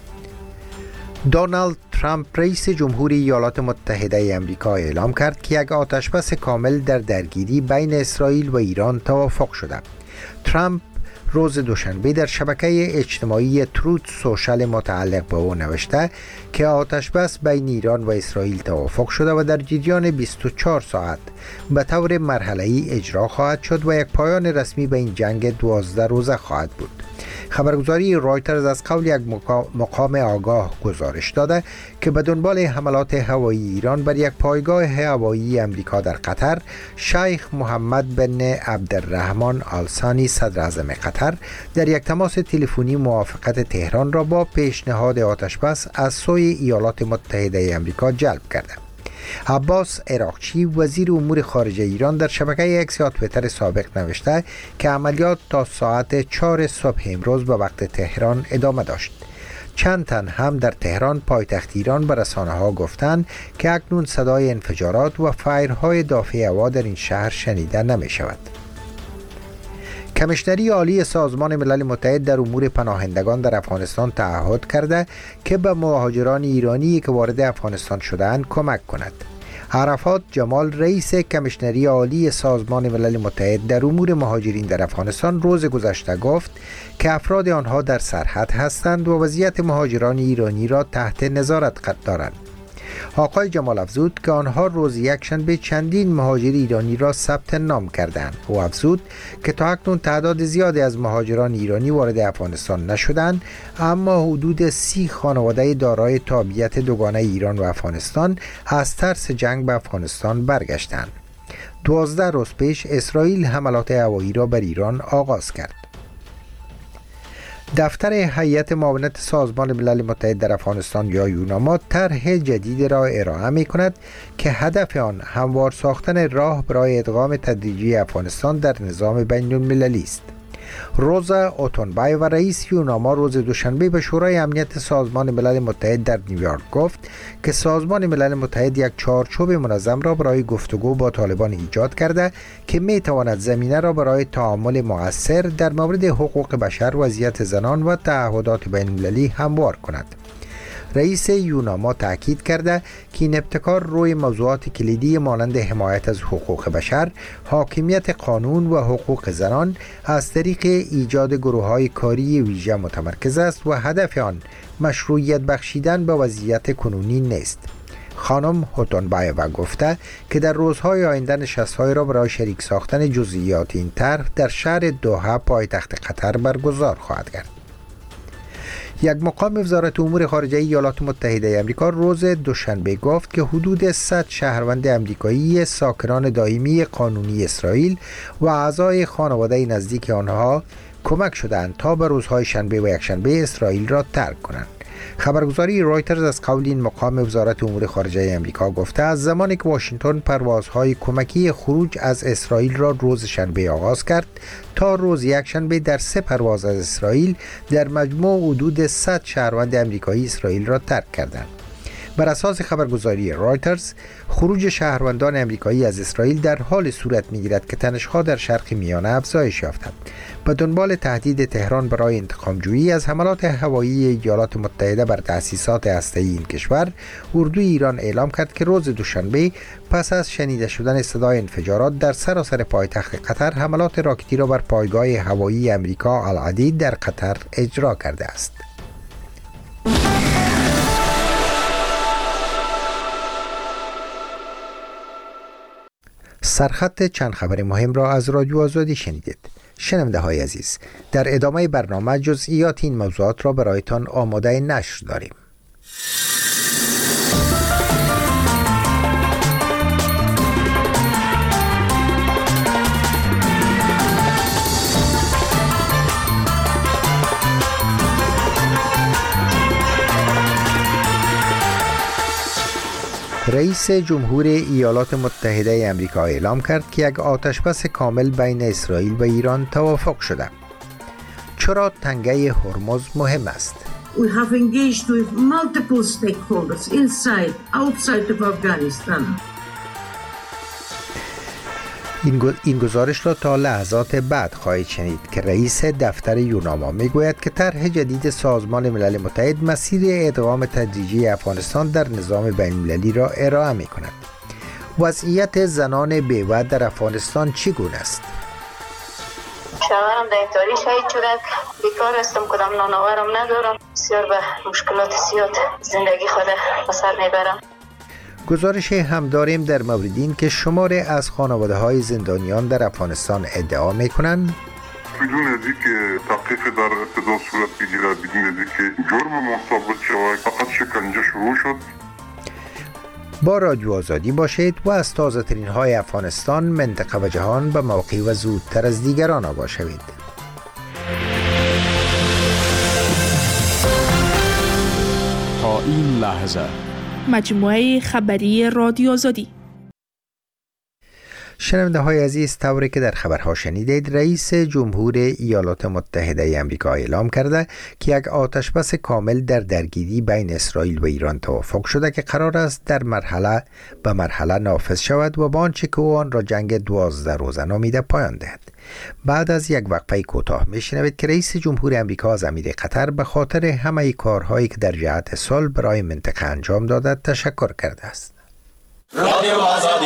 S17: دونالد ترامپ رئیس جمهوری ایالات متحده آمریکا اعلام کرد که یک آتشبس کامل در درگیری بین اسرائیل و ایران توافق شده. ترامپ روز دوشنبه در شبکه اجتماعی تروت سوشال متعلق به او نوشته که آتشبس بین ایران و اسرائیل توافق شده و در جریان بیست و چهار ساعت به طور مرحله‌ای اجرا خواهد شد و یک پایان رسمی به این جنگ دوازده روزه خواهد بود. خبرگزاری رایترز از قول یک مقام آگاه گزارش داده که به دنبال حملات هوایی ایران بر یک پایگاه هوایی امریکا در قطر، شیخ محمد بن عبدالرحمن آل ثانی صدر اعظم قطر در یک تماس تلفنی موافقت تهران را با پیشنهاد آتشبس از سوی ایالات متحده آمریکا جلب کرده. عباس عراقچی وزیر امور خارجه ایران در شبکه اکس یا توییتر سابق نوشته که عملیات تا ساعت چهار صبح امروز به وقت تهران ادامه داشت. چند تن هم در تهران پایتخت ایران به رسانه‌ها گفتند که اکنون صدای انفجارات و فایرهای دافع هوا در این شهر شنیده نمی شود. کمیشنری عالی سازمان ملل متحد در امور پناهندگان در افغانستان تعهد کرده که به مهاجران ایرانی که وارد افغانستان شده‌اند کمک کند. عرفات جمال رئیس کمیشنری عالی سازمان ملل متحد در امور مهاجرین در افغانستان روز گذشته گفت که افراد آنها در سرحد هستند و وضعیت مهاجران ایرانی را تحت نظارت قرار دارند. آقای جمال افزود که آنها روز یکشنبه چندین مهاجر ایرانی را ثبت نام کردند. او افزود که تا اکنون تعداد زیادی از مهاجران ایرانی وارد افغانستان نشدند، اما حدود سی خانواده دارای تابعیت دوگانه ایران و افغانستان از ترس جنگ به افغانستان برگشتند. دوازده روز پیش اسرائیل حملات هوایی را بر ایران آغاز کرد. دفتر هیئت معاونت سازمان ملل متحد در افغانستان یا یوناما طرح جدید را ارائه می کند که هدف آن هموار ساختن راه برای ادغام تدریجی افغانستان در نظام بین المللی است. روزا اوتونبای و رئیس یوناما روز دوشنبه به شورای امنیت سازمان ملل متحد در نیویورک گفت که سازمان ملل متحد یک چارچوب منظم را برای گفتگو با طالبان ایجاد کرده که می تواند زمینه را برای تعامل مؤثر در مورد حقوق بشر، وضعیت زنان و تعهدات بین المللی هموار کند. رئیس یوناما تاکید کرده که این ابتکار روی موضوعات کلیدی مانند حمایت از حقوق بشر، حاکمیت قانون و حقوق زنان از طریق ایجاد گروه‌های کاری ویژه متمرکز است و هدف آن مشروعیت بخشیدن به وضعیت کنونی نیست. خانم هوتونبایوا گفته که در روزهای آینده نشست‌های را برای شریک ساختن جزئیات این طرح در شهر دوحه پایتخت قطر برگزار خواهد کرد. یک مقام وزارت امور خارجه ایالات متحده آمریکا روز دوشنبه گفت که حدود صد شهروند آمریکایی ساکنان دائمی قانونی اسرائیل و اعضای خانواده نزدیک آنها کمک شدند تا به روزهای شنبه و یکشنبه اسرائیل را ترک کنند. خبرگزاری رایترز از قول این مقام وزارت امور خارجه آمریکا گفته از زمانی که واشنگتن پروازهای کمکی خروج از اسرائیل را روز شنبه آغاز کرد تا روز یکشنبه در سه پرواز از اسرائیل در مجموع حدود صد شهروند آمریکایی اسرائیل را ترک کردند. بر اساس خبرگزاری رایترز خروج شهروندان آمریکایی از اسرائیل در حال صورت می‌گیرد که تنش‌ها در شرق میانه افزایش یافتند. به دنبال تهدید تهران برای انتقام‌جویی از حملات هوایی ایالات متحده بر تأسیسات هسته‌ای این کشور، اردوی ایران اعلام کرد که روز دوشنبه پس از شنیده شدن صدای انفجارات در سراسر پایتخت قطر حملات راکتی را بر پایگاه هوایی امریکا العدید در قطر اجرا کرده است. سرخط چند خبر مهم را از رادیو آزادی شنیدید. شنونده های عزیز، در ادامه برنامه جزئیات این موضوعات را برایتان آماده نشر داریم. رئیس جمهور ایالات متحده آمریکا اعلام کرد که یک آتشبس کامل بین اسرائیل و ایران توافق شده. چرا تنگه هرمز مهم است؟
S2: We have engaged with multiple stakeholders inside, outside of Afghanistan.
S17: این گزارش را تا لحظات بعد خواهید شنید که رئیس دفتر یوناما میگوید که طرح جدید سازمان ملل متحد مسیر ادغام تدریجی افغانستان در نظام بین المللی را ارائه می کند. وضعیت زنان بیوه در افغانستان چگونه است؟
S18: شوهرم در این تاریخ شهید شده، بیکار هستم، کدام نانآورم ندارم، بسیار به مشکلات زیاد زندگی خود به سر میبرم.
S17: گزارش هم داریم در مورد این که شماری از خانواده های زندانیان در افغانستان ادعا می کنند
S19: بدون از اینکه تحقیق در ابتدا صورت بگیرد، بدون از اینکه جرم ثابت شود، فقط شکنجه شروع شد.
S17: با رادیو آزادی باشید و از تازه ترین های افغانستان، منطقه و جهان به موقع و زودتر از دیگران آگاه شوید.
S20: تا این لحظه
S6: مجموعه خبری رادیو آزادی.
S17: شنونده های عزیز، طوری که در خبرها شنیدید، رئیس جمهور ایالات متحده آمریکا اعلام کرده که یک آتشبس کامل در درگیری بین اسرائیل و ایران توافق شده که قرار است در مرحله به مرحله نافذ شود و با آنچه که او آن را جنگ دوازده روزه نامیده پایان دهد. بعد از یک وقفه کوتاه میشنوید که رئیس جمهور آمریکا از امیر قطر به خاطر همه کارهایی که در جهت صلح برای منطقه انجام داده تشکر کرده است. رادیو آزادی.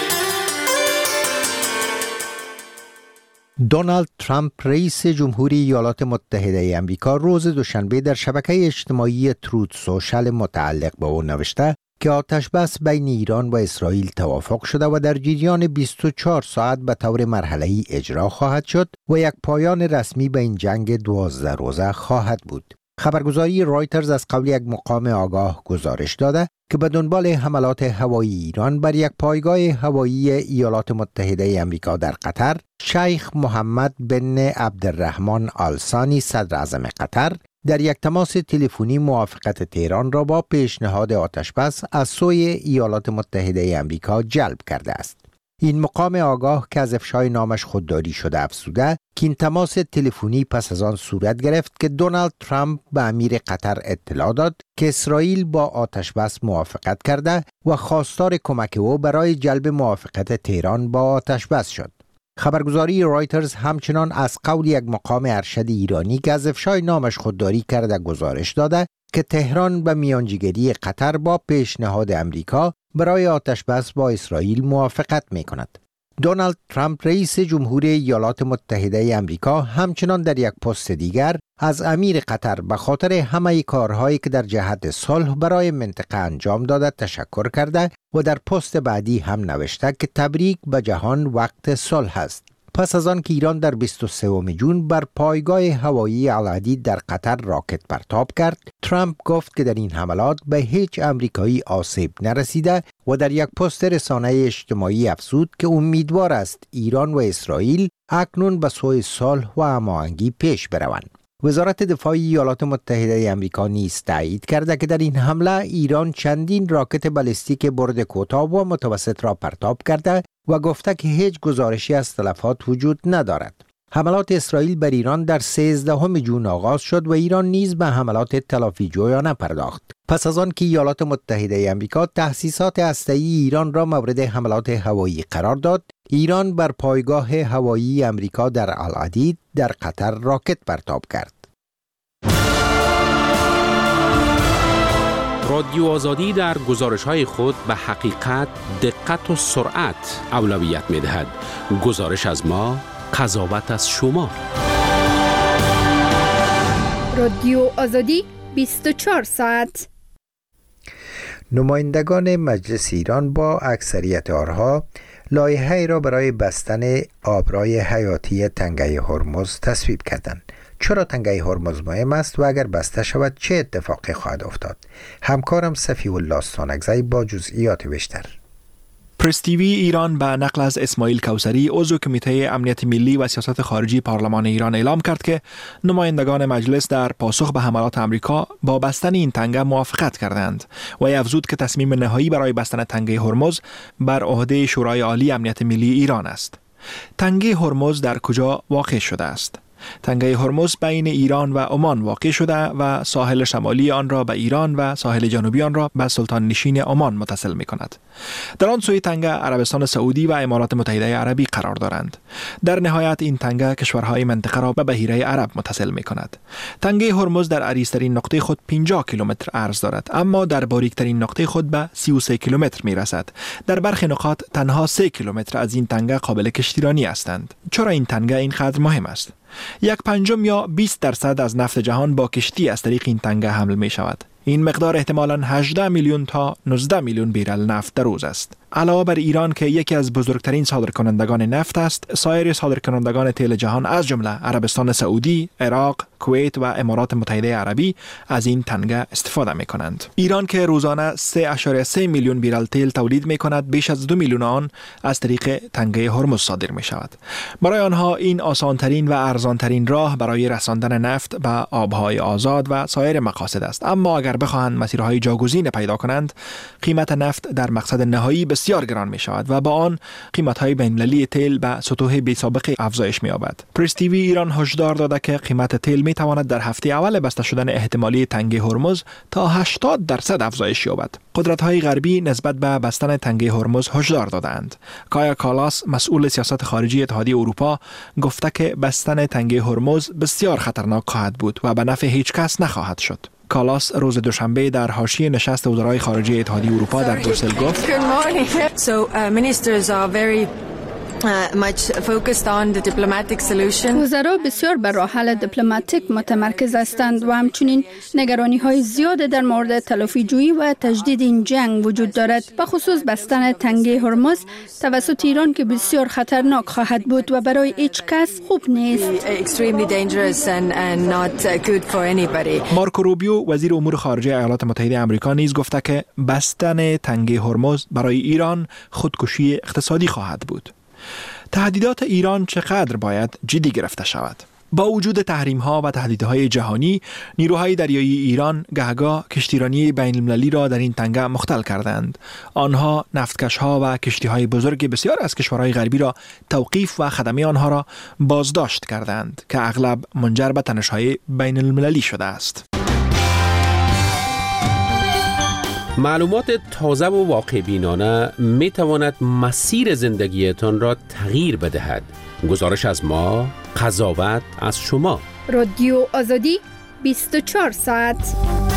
S17: دونالد ترامپ رئیس جمهوری ایالات متحده آمریکا روز دوشنبه در شبکه اجتماعی تروت سوشال متعلق به او نوشته که آتشبس بین ایران و اسرائیل توافق شده و در جریان بیست و چهار ساعت به طور مرحله‌ای اجرا خواهد شد و یک پایان رسمی به این جنگ دوازده روزه خواهد بود. خبرگزاری رایترز از قول یک مقام آگاه گزارش داده که به دنبال حملات هوایی ایران بر یک پایگاه هوایی ایالات متحده آمریکا در قطر، شیخ محمد بن عبدالرحمن آل ثانی صدر اعظم قطر در یک تماس تلفنی موافقت تهران را با پیشنهاد آتشبس از سوی ایالات متحده آمریکا جلب کرده است. این مقام آگاه که از افشای نامش خودداری شده افزوده که این تماس تلفنی پس از آن صورت گرفت که دونالد ترامپ به امیر قطر اطلاع داد که اسرائیل با آتشبس موافقت کرده و خواستار کمک او برای جلب موافقت تهران با آتشبس شد. خبرگزاری رایترز همچنان از قول یک مقام ارشد ایرانی که از افشای نامش خودداری کرده گزارش داده که تهران به میانجیگری قطر با پیشنهاد امریکا برای آتشبس با اسرائیل موافقت می کند. دونالد ترامپ رئیس جمهوری ایالات متحده آمریکا همچنان در یک پست دیگر از امیر قطر به خاطر همه کارهایی که در جهت صلح برای منطقه انجام داده تشکر کرده و در پست بعدی هم نوشته که تبریک به جهان وقت صلح است. پس از آن که ایران در بیست و سوم ژوئن بر پایگاه هوایی الحدید در قطر راکت پرتاب کرد، ترامپ گفت که در این حملات به هیچ امریکایی آسیب نرسیده و در یک پست رسانه اجتماعی افزود که امیدوار است ایران و اسرائیل اکنون به سوی صلح و هماهنگی پیش بروند. وزارت دفاع ایالات متحده آمریکا نیز تایید کرده که در این حمله ایران چندین راکت بالستیک برد کوتاه و متوسط را پرتاب کرده و گفته که هیچ گزارشی از تلفات وجود ندارد. حملات اسرائیل بر ایران در سیزدهم ژوئن آغاز شد و ایران نیز به حملات تلافی جویانه پرداخت. پس از آن که ایالات متحده آمریکا تأسیسات هسته‌ای ایران را مورد حملات هوایی قرار داد، ایران بر پایگاه هوایی امریکا در الحدید در قطر راکت پرتاب کرد.
S20: رادیو آزادی در گزارش‌های خود به حقیقت، دقت و سرعت اولویت می‌دهد. گزارش از ما، قضاوت از شما.
S8: رادیو آزادی بیست و چهار ساعت.
S17: نمایندگان مجلس ایران با اکثریت آرها لایحه‌ای را برای بستن آبرای حیاتی تنگه هرمز تصویب کردند. چرا تنگه هرمز مهم است و اگر بسته شود چه اتفاقی خواهد افتاد؟ همکارم صفی الله استانکزی با جزئیات بیشتر.
S7: پرس تیوی ایران به نقل از اسماعیل کوثری عضو کمیته امنیت ملی و سیاست خارجی پارلمان ایران اعلام کرد که نمایندگان مجلس در پاسخ به حملات آمریکا با بستن این تنگه موافقت کردند و افزود که تصمیم نهایی برای بستن تنگه هرمز بر عهده شورای عالی امنیت ملی ایران است. تنگه هرمز در کجا واقع شده است؟ تنگه هرمز بین ایران و عمان واقع شده و ساحل شمالی آن را به ایران و ساحل جنوبی آن را به سلطان نشین عمان متصل می کند. در آن سوی تنگه عربستان سعودی و امارات متحده عربی قرار دارند. در نهایت این تنگه کشورهای منطقه را به بحیره عرب متصل می کند. تنگه هرمز در عریض‌ترین نقطه خود پنجاه کیلومتر عرض دارد، اما در باریکترین نقطه خود به سی و سه کیلومتر می رسد. در برخی نقاط تنها سه کیلومتر از این تنگه قابل کشتیرانی هستند. چرا این تنگه اینقدر مهم است؟ یک پنجم یا بیست درصد از نفت جهان با کشتی از طریق این تنگه حمل می شود. این مقدار احتمالاً هجده میلیون تا نوزده میلیون بیرل نفت در روز است. علاوه بر ایران که یکی از بزرگترین صادرکنندگان نفت است، سایر صادرکنندگان تیل جهان از جمله عربستان سعودی، عراق، کویت و امارات متحده عربی از این تنگه استفاده می کنند. ایران که روزانه سه ممیز سه میلیون بیرل تیل تولید می کند، بیش از دو میلیون آن از طریق تنگه هرمز صادر می شود. برای آنها این آسانترین و ارزانترین راه برای رساندن نفت به آبهای آزاد و سایر مقاصد است. اما اگر بخواهند مسیرهای جاگزین پیدا کنند، قیمت نفت در مقصد نهایی بسیار گران می شود و با آن قیمت‌های بین‌المللی تیل به سطوح بی‌سابقه افزایش می‌یابد. پرس تیوی ایران هشدار داده که قیمت تیل می تواند در هفته اول بسته شدن احتمالی تنگه هرمز تا هشتاد درصد افزایش یابد. قدرت‌های غربی نسبت به بستن تنگه هرمز هشدار دادند. کایا کالاس، مسئول سیاست خارجی اتحادیه اروپا، گفته که بستن تنگه هرمز بسیار خطرناک خواهد بود و به نفع هیچ کس نخواهد شد. کالاس روز دوشنبه در حاشیه نشست وزرای خارجه اتحادیه اروپا در بروسل گفت:
S8: وزرا بسیار بر راه حل دیپلماتیک متمرکز هستند و همچنین نگرانی های زیاد در مورد تلافی جویی و تجدید این جنگ وجود دارد، به خصوص بستن تنگه هرمز توسط ایران که بسیار خطرناک خواهد بود و برای هیچ کس خوب نیست.
S7: مارکو روبیو، وزیر امور خارجه ایالات متحده آمریکا، نیز گفته که بستن تنگه هرمز برای ایران خودکشی اقتصادی خواهد بود. تهدیدات ایران چقدر باید جدی گرفته شود؟ با وجود تحریم‌ها و تهدیدهای جهانی، نیروهای دریایی ایران گهگاه کشتیرانی بین‌المللی را در این تنگه مختل کردند. آنها نفتکش‌ها و کشتی‌های بزرگ بسیار از کشورهای غربی را توقیف و خدمه آنها را بازداشت کردند که اغلب منجر به تنش‌های بین‌المللی شده است.
S20: معلومات تازه و واقع بینانه می تواند مسیر زندگیتان را تغییر بدهد. گزارش از ما، قضاوت از شما.
S8: رادیو آزادی بیست و چهار ساعت.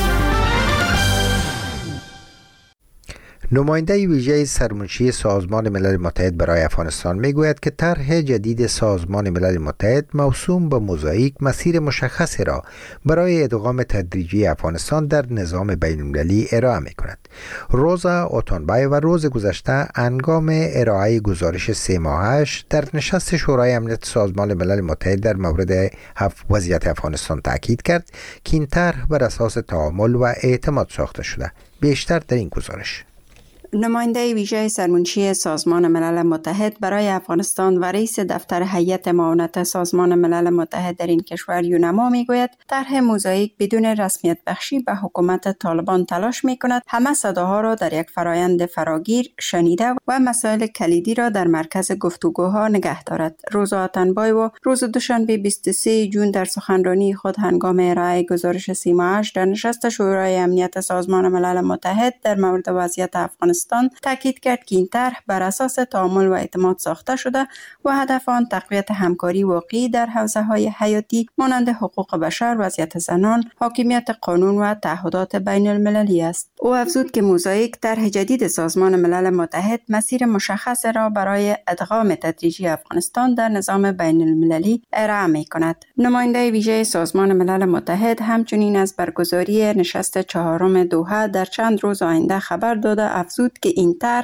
S17: نماینده ویژه سرمنشی سازمان ملل متحد برای افغانستان میگوید که طرح جدید سازمان ملل متحد موسوم به موزاییک مسیر مشخصی را برای ادغام تدریجی افغانستان در نظام بین‌المللی ارائه می‌کند. روزا اوتونبای و روز گذشته هنگام ارائه گزارش سه ماهش در نشست شورای امنیت سازمان ملل متحد در مورد وضعیت افغانستان تاکید کرد که این طرح بر اساس تعامل و اعتماد ساخته شده. بیشتر در این گزارش.
S12: نماینده ویژه سرمنشی سازمان ملل متحد برای افغانستان و رئیس دفتر هیئت معاونت سازمان ملل متحد در این کشور یونما میگوید طرح موزاییک بدون رسمیت بخشی به حکومت طالبان تلاش میکند همه صداها را در یک فرایند فراگیر شنیده و مسائل کلیدی را در مرکز گفتگوها نگه دارد. روزا اوتونبای و روز دوشنبه بیست و سوم ژوئن در سخنرانی خود هنگام ارائه گزارش سی ماهش در نشست شورای امنیت سازمان ملل متحد در مورد وضعیت افغانستان تاکید کرد که این طرح بر اساس تعامل و اعتماد ساخته شده و هدف آن تقویت همکاری واقعی در حوزه‌های حیاتی مانند حقوق بشر، وضعیت زنان، حاکمیت قانون و تعهدات بین المللی است. او افزود که موزاییک طرح جدید سازمان ملل متحد مسیر مشخص را برای ادغام تدریجی افغانستان در نظام بین المللی ارائه می‌کند. نماینده ویژه سازمان ملل متحد همچنین از برگزاری نشست چهارم دوحه در چند روز آینده خبر داده افزود که این طرح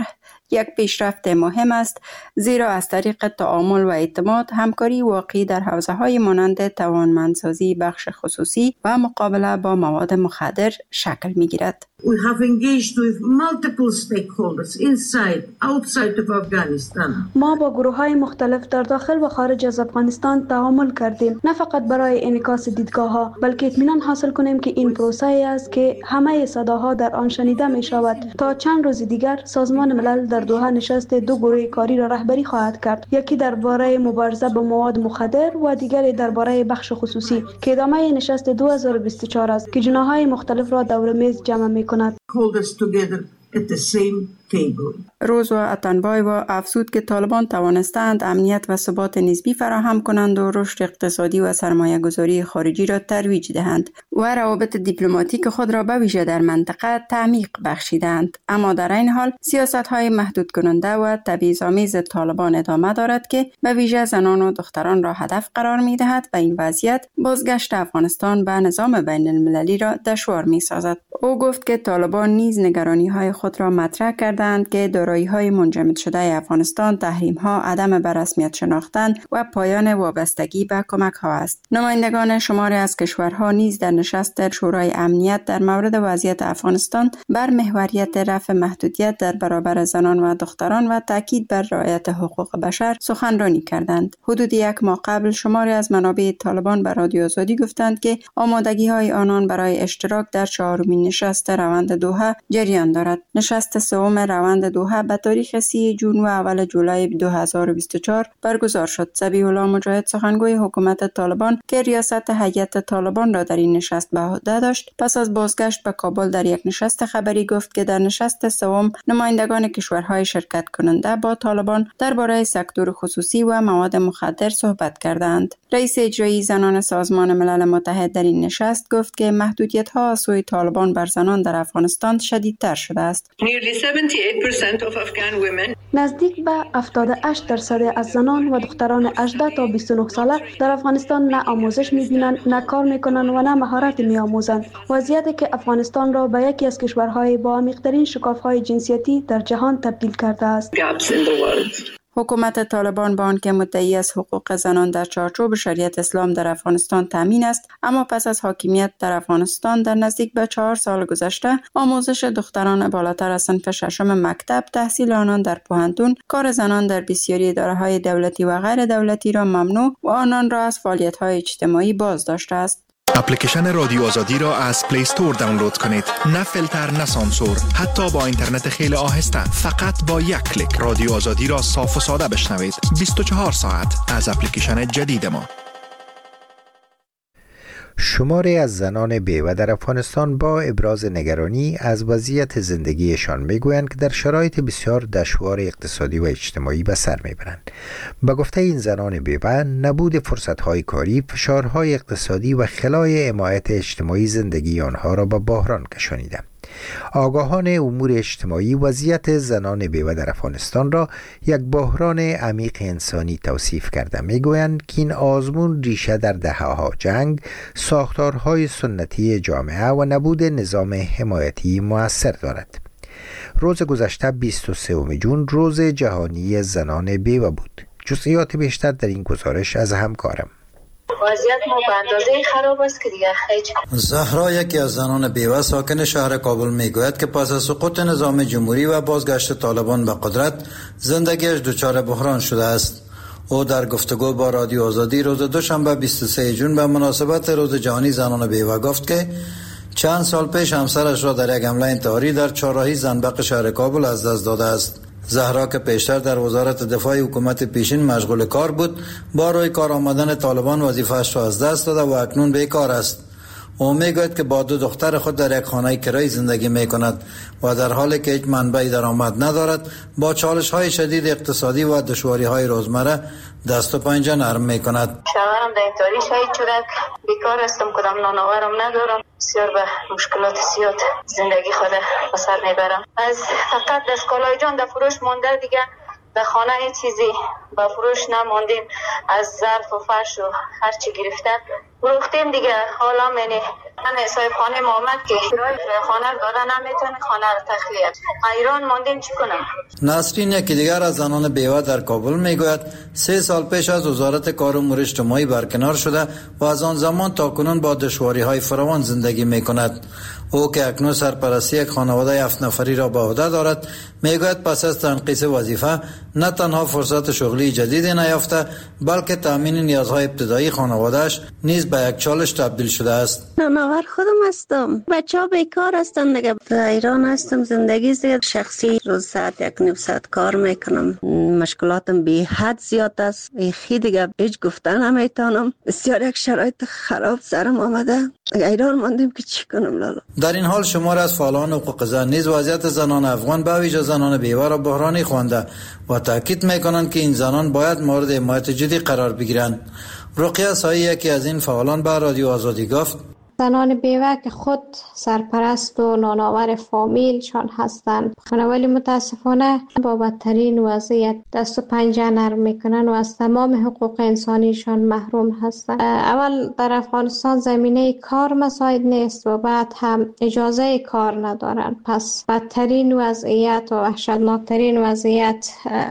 S12: یک پیشرفت مهم است، زیرا از طریق تعامل و اعتماد همکاری واقعی در حوزه‌های مانند توانمندسازی بخش خصوصی و مقابله با مواد مخدر شکل می‌گیرد.
S2: We have engaged with multiple stakeholders inside, outside of Afghanistan.
S21: ما با گروه‌های مختلف در داخل و خارج از افغانستان تعامل کردیم، نه فقط برای انعکاس دیدگاه‌ها، بلکه اطمینان حاصل کنیم که این پروسه‌ای است که همه صداها در آن شنیده می‌شود. تا چند روز دیگر سازمان ملل در دوحه نشست دو گروه کاری را رهبری خواهد کرد، یکی درباره مبارزه با مواد مخدر و دیگری درباره بخش خصوصی که ادامه نشست دو هزار و بیست و چهار است که جناح‌های مختلف را دور میز جمع می‌کند.
S2: Hold us together at the same table.
S12: روز و اتنبای و افزود که طالبان توانستند امنیت و ثبات نسبی فراهم کنند و رشد اقتصادی و سرمایه گذاری خارجی را ترویج دهند و روابط دیپلماتیک خود را به ویژه در منطقه تعمیق بخشیدند. اما در این حال سیاست های محدود کننده و تبعیض‌آمیز طالبان ادامه دارد که به ویژه زنان و دختران را هدف قرار می دهد و این وضعیت بازگشت افغانستان به نظام بین المللی را دشوار می سازد. او گفت که طالبان نیز نگرانی های خود را مطرح کردند که دارایی‌های منجمد شده افغانستان، تحریم‌ها، عدم بررسمیت شناختن و پایان وابستگی به کمک‌ها است. نمایندگان شماری از کشورها نیز در نشست شورای امنیت در مورد وضعیت افغانستان بر محوریت رفع محدودیت در برابر زنان و دختران و تاکید بر رعایت حقوق بشر سخنرانی کردند. حدود یک ماه قبل شماری از منابع طالبان به رادیو آزادی گفتند که آمادگی‌های آنان برای اشتراک در چهارمین نشست روند دوحه جریان دارد. نشست سوم روند دوحه به تاریخ سی جون و اول جولای دو هزار و بیست و چهار برگزار شد. ذبیح الله مجاهد سخنگوی حکومت طالبان که ریاست هیئت طالبان را در این نشست به عهده داشت، پس از بازگشت به کابل در یک نشست خبری گفت که در نشست سوم نمایندگان کشورهای شرکت کننده با طالبان درباره سکتور خصوصی و مواد مخدر صحبت کردند. رئیس اجرایی زنان سازمان ملل متحد در این نشست گفت که محدودیت‌ها از سوی طالبان بر زنان در افغانستان شدیدتر شده است.
S21: نزدیک به هفتاد و هشت درصد از زنان و دختران هجده تا بیست و نه ساله در افغانستان نه آموزش می‌بینند، نه کار می‌کنند و نه مهارت می‌آموزند. وضعیتی که افغانستان را به یکی از کشورهای با عمیق‌ترین شکاف‌های جنسیتی در جهان تبدیل کرده است.
S12: حکومت طالبان با آنکه مدعی از حقوق زنان در چارچوب شریعت اسلام در افغانستان تامین است، اما پس از حاکمیت در افغانستان در نزدیک به چهار سال گذشته آموزش دختران بالاتر از صنف ششم مکتب، تحصیل آنان در پوهنتون، کار زنان در بسیاری اداره‌های دولتی و غیر دولتی را ممنوع و آنان را از فعالیت‌های اجتماعی باز داشته است.
S7: اپلیکیشن رادیو آزادی را از پلی استور دانلود کنید. نه فیلتر، نه سانسور، حتی با اینترنت خیلی آهسته. فقط با یک کلیک رادیو آزادی را صاف و ساده بشنوید. بیست و چهار ساعت از اپلیکیشن جدید ما.
S17: شماری از زنان بیوه در افغانستان با ابراز نگرانی از وضعیت زندگیشان میگویند که در شرایط بسیار دشوار اقتصادی و اجتماعی به سر میبرند. به گفته این زنان بیوه، نبود فرصت‌های کاری، فشارهای اقتصادی و خلای حمایت اجتماعی زندگی آنها را به بحران کشانیده. آگاهان امور اجتماعی وضعیت زنان بیوه در افغانستان را یک بحران عمیق انسانی توصیف کرده. میگویند که این آزمون ریشه در دهه‌ها جنگ، ساختارهای سنتی جامعه و نبود نظام حمایتی مؤثر دارد. روز گذشته بیست و سوم جون روز جهانی زنان بیوه بود. جزئیات بیشتر در این گزارش از همکارم.
S18: وضعیت ما به اندازه خراب است که دیگه هیچ.
S22: زهرا یکی از زنان بیوه ساکن شهر کابل میگوید که پس از سقوط نظام جمهوری و بازگشت طالبان به قدرت زندگیش دچار بحران شده است. او در گفتگو با رادیو آزادی روز دوشنبه بیست و سوم جون به مناسبت روز جهانی زنان بیوه گفت که چند سال پیش همسرش را در یک حمله انتحاری در چهارراهی زنبق شهر کابل از دست داده است. زهرا که پیشتر در وزارت دفاع حکومت پیشین مشغول کار بود، با روی کار آمدن طالبان وظیفه‌اش را از دست داده و اکنون بیکار است. او میگوید که با دو دختر خود در یک خانه کرایی زندگی میکند و در حالی که هیچ منبع درآمد ندارد، با چالش‌های شدید اقتصادی و دشواری‌های روزمره دست و پنجه نرم میکند.
S18: شوهرم در انتحاری شهید شده، بیکار هستم، کدام نانآورم ندارم، بسیار به مشکلات زیاد زندگی خود به سر میبرم. از فقط دستگاه‌های جان در فروش مونده، دیگه در خانه هیچ چیزی با فروش نماندیم. از ظرف و فرش و هر چی گرفتن فروختیم دیگه. حالا یعنی من صاحب خانه ما آمد که کرایه خانه رو داده نمیتونه خانه رو تخلیه. حیران ماندیم چی کنم.
S22: نسرین یکی دیگر از زنان بیوه در کابل میگوید سه سال پیش از وزارت کار و امور اجتماعی برکنار شده و از آن زمان تا کنون با دشواری های فراوان زندگی میکند. او که اکنون سرپرستی یک خانواده هفت نفری را به عهده دارد میگوید پس از تنقیص وظیفه نه تنها فرصت شغلی جدیدی نیافته بلکه تامین نیازهای ابتدایی خانواده‌اش نیز به یک چالش تبدیل شده است.
S3: نانآور خودم هستم، بچه‌ها بیکار هستن دیگه. در ایران هستم، زندگی زیاد شخصی، روز ساعت یک نیم ساعت کار میکنم. مشکلاتم بی حد زیاد است، خیلی دیگه هیچ گفتن نمیتونم. بسیار یک شرایط خراب سرم آمده. ایران ماندیم که چی کنم لالا.
S22: در این حال شمار از فعالان حقوق زن نیز وضعیت زنان افغان به ویژه زنان بیوه را بحرانی خوانده و تاکید میکنند که این زنان باید مورد حمایت جدی قرار بگیرند. رقیه سایی یکی از این فعالان به رادیو آزادی گفت
S9: زنان بیوه که خود سرپرست و نانآور فامیلشان هستند ولی متاسفانه با بدترین وضعیت دست و پنجه نرم میکنن و از تمام حقوق انسانیشان محروم هستند. اول در افغانستان زمینه کار مساعد نیست و بعد هم اجازه کار ندارن، پس بدترین وضعیت و وحشتناکترین وضعیت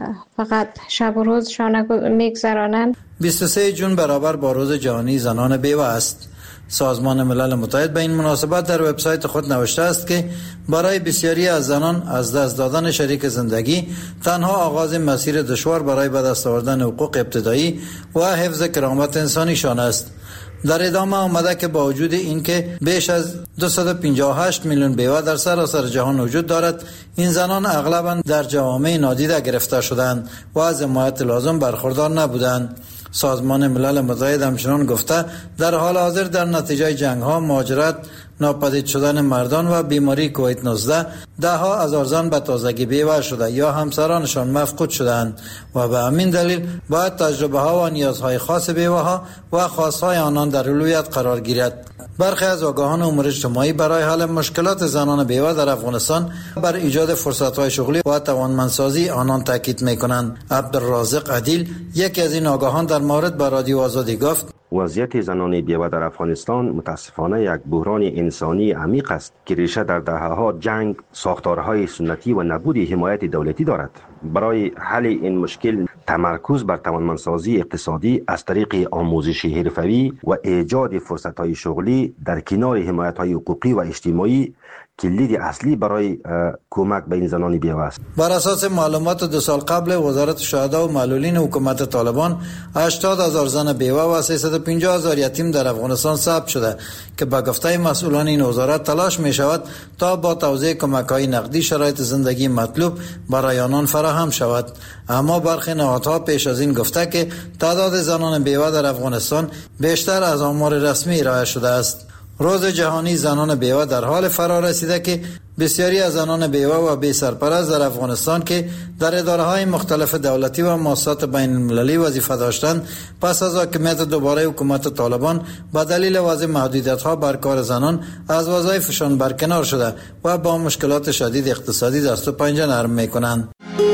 S9: فقط شب و روزشان میگذرانند.
S22: بیست و سوم جون برابر با روز جهانی زنان بیوه است. سازمان ملل متحد به این مناسبت در وبسایت خود نوشته است که برای بسیاری از زنان از دست دادن شریک زندگی تنها آغاز مسیر دشوار برای به دست آوردن حقوق ابتدایی و حفظ کرامت انسانیشان است. در ادامه آمده که با وجود اینکه بیش از دویست و پنجاه و هشت میلیون بیوه در سراسر جهان وجود دارد، این زنان اغلباً در جوامع نادیده گرفته شدند و از حمایت لازم برخوردار نبودند. سازمان ملل متحد همچنان گفته در حال حاضر در نتیجه جنگ ها، مهاجرت، ناپدید شدن مردان و بیماری کووید نوزده ده ها هزار زن به تازگی بیوه شده یا همسرانشان مفقود شدند و به همین دلیل باید تجربه ها و نیازهای خاص بیوه ها و خواستهای آنان در اولویت قرار گیرد. برخی از آگاهان امور اجتماعی برای حل مشکلات زنان بیوه در افغانستان بر ایجاد فرصت‌های شغلی و توانمندسازی آنان تاکید می‌کنند. عبدالرازق عدیل یکی از این آگاهان در مورد به رادیو آزادی گفت
S23: وضعیت زنان بیوه در افغانستان متاسفانه یک بحران انسانی عمیق است که ریشه در دهه‌ها جنگ، ساختارهای سنتی و نبود حمایت دولتی دارد. برای حل این مشکل تمرکز بر توانمندسازی اقتصادی از طریق آموزش حرفه‌ای و ایجاد فرصت‌های شغلی در کنار حمایت‌های حقوقی و اجتماعی کلید اصلی برای کمک به این زنان بیوه است.
S22: بر اساس معلومات دو سال قبل وزارت شهدا و معلولین حکومت طالبان هشتاد هزار زن بیوه و سیصد و پنجاه هزار یتیم در افغانستان ثبت شده که به گفته مسئولان این وزارت تلاش می شود تا با توزیع کمک‌های نقدی شرایط زندگی مطلوب برای آنان فراهم شود. اما برخی نهادها پیش از این گفته که تعداد زنان بیوه در افغانستان بیشتر از آمار رسمی ارائه شده است. روز جهانی زنان بیوه در حال فرا رسیده که بسیاری از زنان بیوه و بی سرپرست در افغانستان که در اداره‌های مختلف دولتی و مؤسسات بین المللی وظیفه داشتند پس از حاکمیت دوباره حکومت طالبان به دلیل وضع محدودیت‌ها بر کار زنان از وظایفشان برکنار شده و با مشکلات شدید اقتصادی دست و پنجه نرم می‌کنند.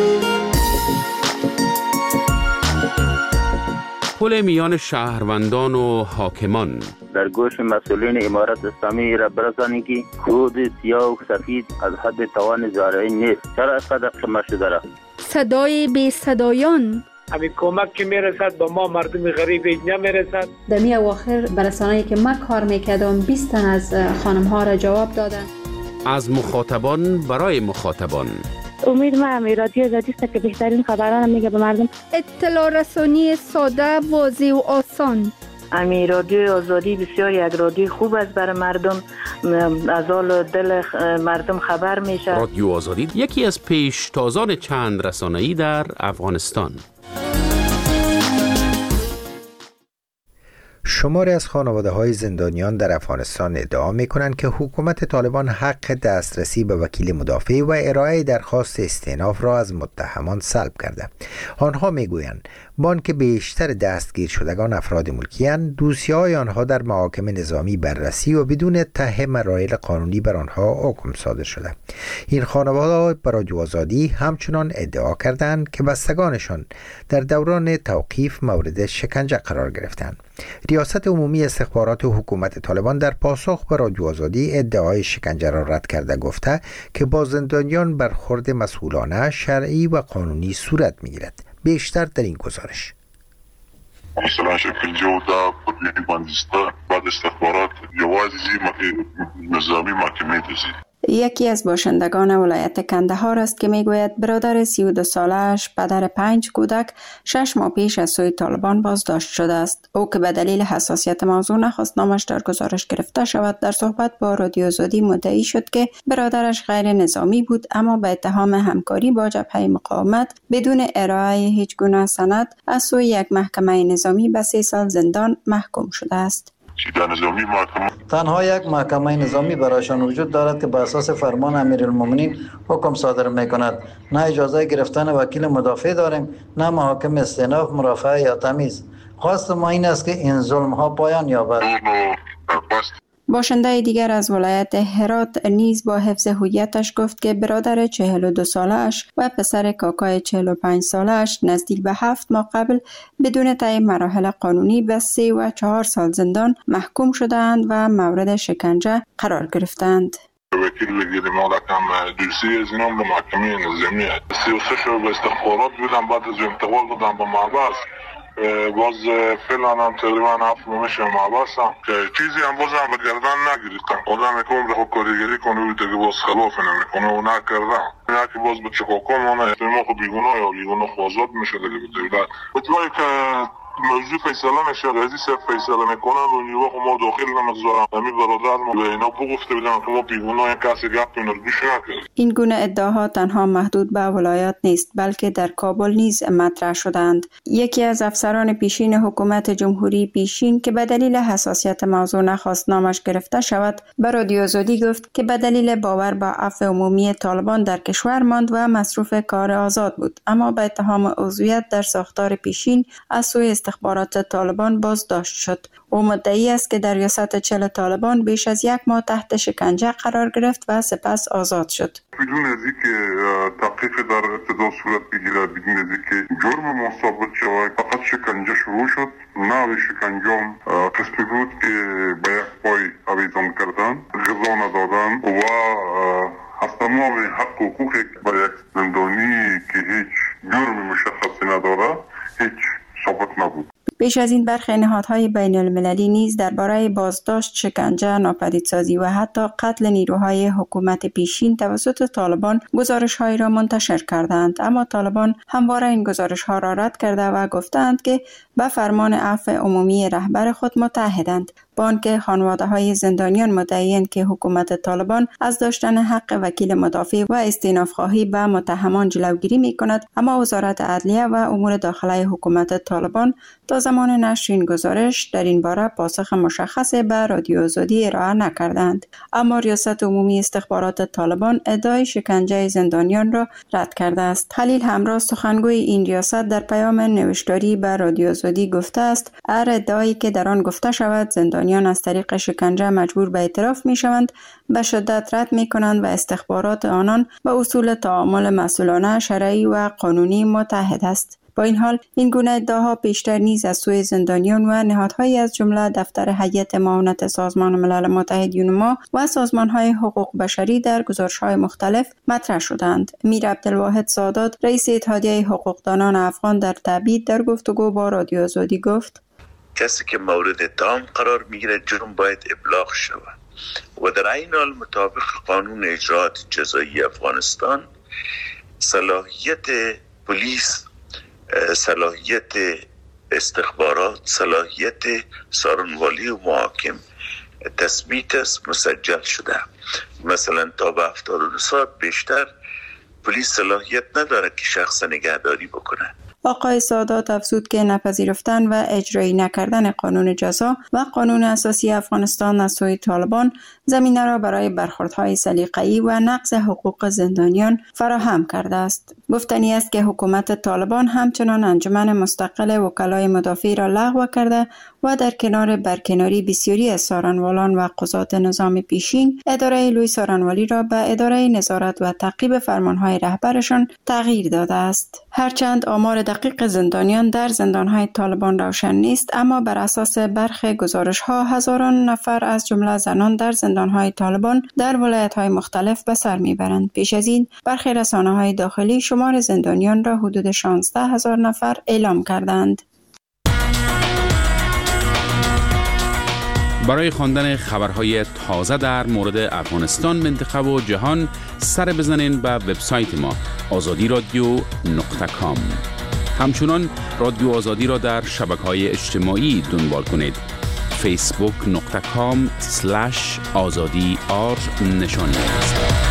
S20: پل میان شهروندان و حاکمان
S24: در گوش مسئولین امارت اسلامی را برسانید که کود سیاه و سفید از حد توان زارعی نیست. چرا اینقدر شما شده را؟
S8: صدای بی صدایان
S25: همین کمک که میرسد با ما مردم غریب نمیرسد.
S26: در می اواخر برسانه‌ای که من کار میکردم بیست تن از خانم ها را جواب دادن.
S20: از مخاطبان برای مخاطبان.
S27: امید ما رادیو آزادی است که بهترین خبران میگه به مردم.
S8: اطلاع رسانی ساده، واضح و آسان.
S27: امی رادیو آزادی بسیار یک رادیو خوب است برای مردم، از حال دل مردم خبر میشه.
S20: رادیو آزادی یکی از پیشتازان چند رسانه‌ای در افغانستان.
S17: شماری از خانواده‌های زندانیان در افغانستان ادعا می‌کنند که حکومت طالبان حق دسترسی به وکیل مدافع و ارائه درخواست استئناف را از متهمان سلب کرده. آنها می‌گویند بانک بیشتر دستگیر شدگان افراد ملکی‌اند، دوسیه‌های آنها در محاکم نظامی بررسی و بدون ته مراحل قانونی بر آنها حکم صادر شده. این خانواده‌ها به رادیو آزادی همچنان ادعا کردند که بستگانشان در دوران توقیف مورد شکنجه قرار گرفتند. ریاست عمومی استخبارات حکومت طالبان در پاسخ به رادیو آزادی ادعای شکنجه را رد کرده گفته که با زندانیان برخورد مسئولانه، شرعی و قانونی صورت می‌گیرد. بیشتر در این گزارش.
S19: مثلا شکنجه و دا پتنی بندسته بعد استخبارات یوازی نظامی محکمه دزید.
S8: یکی از باشندگان ولایت کندهار است که میگوید برادر سی و دو ساله‌اش پدر پنج کودک شش ماه پیش از سوی طالبان بازداشت شده است. او که به دلیل حساسیت موضوع نخواست نامش در گزارش گرفته شود، در صحبت با رادیو آزادی مدعی شد که برادرش غیر نظامی بود اما به اتهام همکاری با جبهه مقاومت بدون ارائه هیچ گونه سند از سوی یک محکمه نظامی به سه سال زندان محکوم شده است.
S22: تنها یک محکمه نظامی برایشان وجود دارد که بر اساس فرمان امیرالمومنین حکم صادر می‌کند. نه اجازه گرفتن وکیل مدافع داریم، نه محاکم استئناف، مرافعه یا تمیز. خواست ما این است که این ظلم‌ها پایان یابد.
S8: باشنده دیگر از ولایت هرات نیز با حفظ هویتش گفت که برادر چهل و دو ساله‌اش و پسر کاکای چهل و پنج ساله‌اش نزدیک به هفت ماه قبل بدون طی مراحل قانونی به سه و چهار سال زندان محکوم شدند و مورد شکنجه قرار گرفتند.
S19: وکیل لگیری مالکم دوسی از اینام به محکمه نظامی سی و سه شو به استخبارات بودم، بعد از انتقال دادم به محبس. باز فعلا هم تقریبا هفت ماه میشه محبسم که چیزی هم باز هم به گردن نگیریدم. آدم که عمر خود کارگری کنه و دیگه باز خلاف نمیکنه و نکردم. نه که باز به چکاکا مانه احتمال خود بیگناه یا بیگناه خوازاد میشه دیگه به دولت. بطوری که موضوع فیصله میشه رئیسی صرف فیصله میکنن و نیوه خود ما داخل نمگذارم. همی برادر ما به اینا بگفته بدن که ما بیگناه کسی گفت اینا رو گوش نکرد.
S8: این گونه ادعاها تنها محدود به ولایات نیست بلکه در کابل نیز مطرح شدند. یکی از افسران پیشین حکومت جمهوری پیشین که به دلیل حساسیت موضوع نخواست نامش گرفته شود به رادیو آزادی گفت که به دلیل باور به عفو عمومی طالبان در کشور ماند و مصروف کار آزاد بود، اما به اتهام عضویت در ساختار پیشین از سوی استخبارات طالبان بازداشت شد. او مدعی است که در ریاست چل طالبان بیش از یک ماه تحت شکنجه قرار گرفت و سپس آزاد شد.
S19: بدون از اینکه تحقیق در ابتدا صورت بگیرد، بدون از اینکه جرم ما ثابت شود، فقط شکنجه شروع شد. نوع شکنجه قسمی بود که به یک پای آویزان کردن، غذا ندادن و از تمام حق و حقوقی به یک زندانی که هیچ جرم مشخصی نداره هیچ ثابت نبود.
S8: بیش از این برخی نهادهای بین المللی نیز درباره بازداشت، شکنجه، ناپدیدسازی و حتی قتل نیروهای حکومت پیشین توسط طالبان گزارش‌هایی را منتشر کردند، اما طالبان همواره این گزارش‌ها را رد کرده و گفتند که به فرمان عفو عمومی رهبر خود متحدند. با آنکه خانواده‌های زندانیان مدعی‌اند که حکومت طالبان از داشتن حق وکیل مدافع و استئناف‌خواهی به متهمان جلوگیری می‌کند، اما وزارت عدلیه و امور داخلی حکومت طالبان تا زمان نشر این گزارش در این باره پاسخ مشخص به رادیو آزادی ارائه نکردند. اما ریاست عمومی استخبارات طالبان ادعای شکنجه زندانیان را رد کرده است. خلیل همراه سخنگوی این ریاست در پیام نوشتاری به رادیو آزادی گفته است هر ادعایی که در آن گفته شود زندانیان از طریق شکنجه مجبور به اعتراف می شوند به شدت رد می کنند و استخبارات آنان به اصول تعامل مسئولانه، شرعی و قانونی متحد است. با این حال این گونه ادعاها پیشتر نیز از سوی زندانیان و نهادهایی از جمله دفتر هیئت معاونت سازمان ملل متحد یونما و سازمان‌های حقوق بشری در گزارش‌های مختلف مطرح شدند. میر عبدالواحد سادات رئیس اتحادیه حقوقدانان افغان در تبعید در گفتگو با رادیو آزادی گفت:
S5: کسی که مورد اتهام قرار میگیره جرم باید ابلاغ شود و در این حال مطابق قانون اجرات جزایی افغانستان صلاحیت پلیس، صلاحیت استخبارات، صلاحیت سارنوالی و محاکم تثبیت است، مسجل شده. مثلا تا به هفتاد و دو ساعت بیشتر پلیس صلاحیت نداره که شخص نگهداری بکنه.
S8: آقای سادات افزود که نپذیرفتن و اجرایی نکردن قانون جزا و قانون اساسی افغانستان از سوی طالبان زمینه را برای برخوردهای سلیقه‌ای و نقض حقوق زندانیان فراهم کرده است. گفتنی است که حکومت طالبان همچنان انجمن مستقل وکلای مدافع را لغو کرده
S1: و در کنار برکناری بسیاری از سارنوالان و قضات نظام پیشین، اداره لوی سارنوالی را به اداره نظارت و تعقیب فرمانهای رهبرشان تغییر داده است. هرچند آمار دقیق زندانیان در زندانهای طالبان روشن نیست، اما بر اساس برخی گزارش‌ها هزاران نفر از جمله زنان در زندانهای طالبان در ولایت‌های مختلف به سر می‌برند. پیش از این برخی رسانه‌های داخلی شمار زندانیان را حدود شانزده هزار نفر اعلام کردند.
S20: برای خواندن خبرهای تازه در مورد افغانستان، منطقه و جهان سر بزنین به وبسایت ما آزادی رادیو نقطه کام. همچنان رادیو آزادی را در شبکه‌های اجتماعی دنبال کنید. فیسبوک نقطه کام سلش آزادی آر نشان است.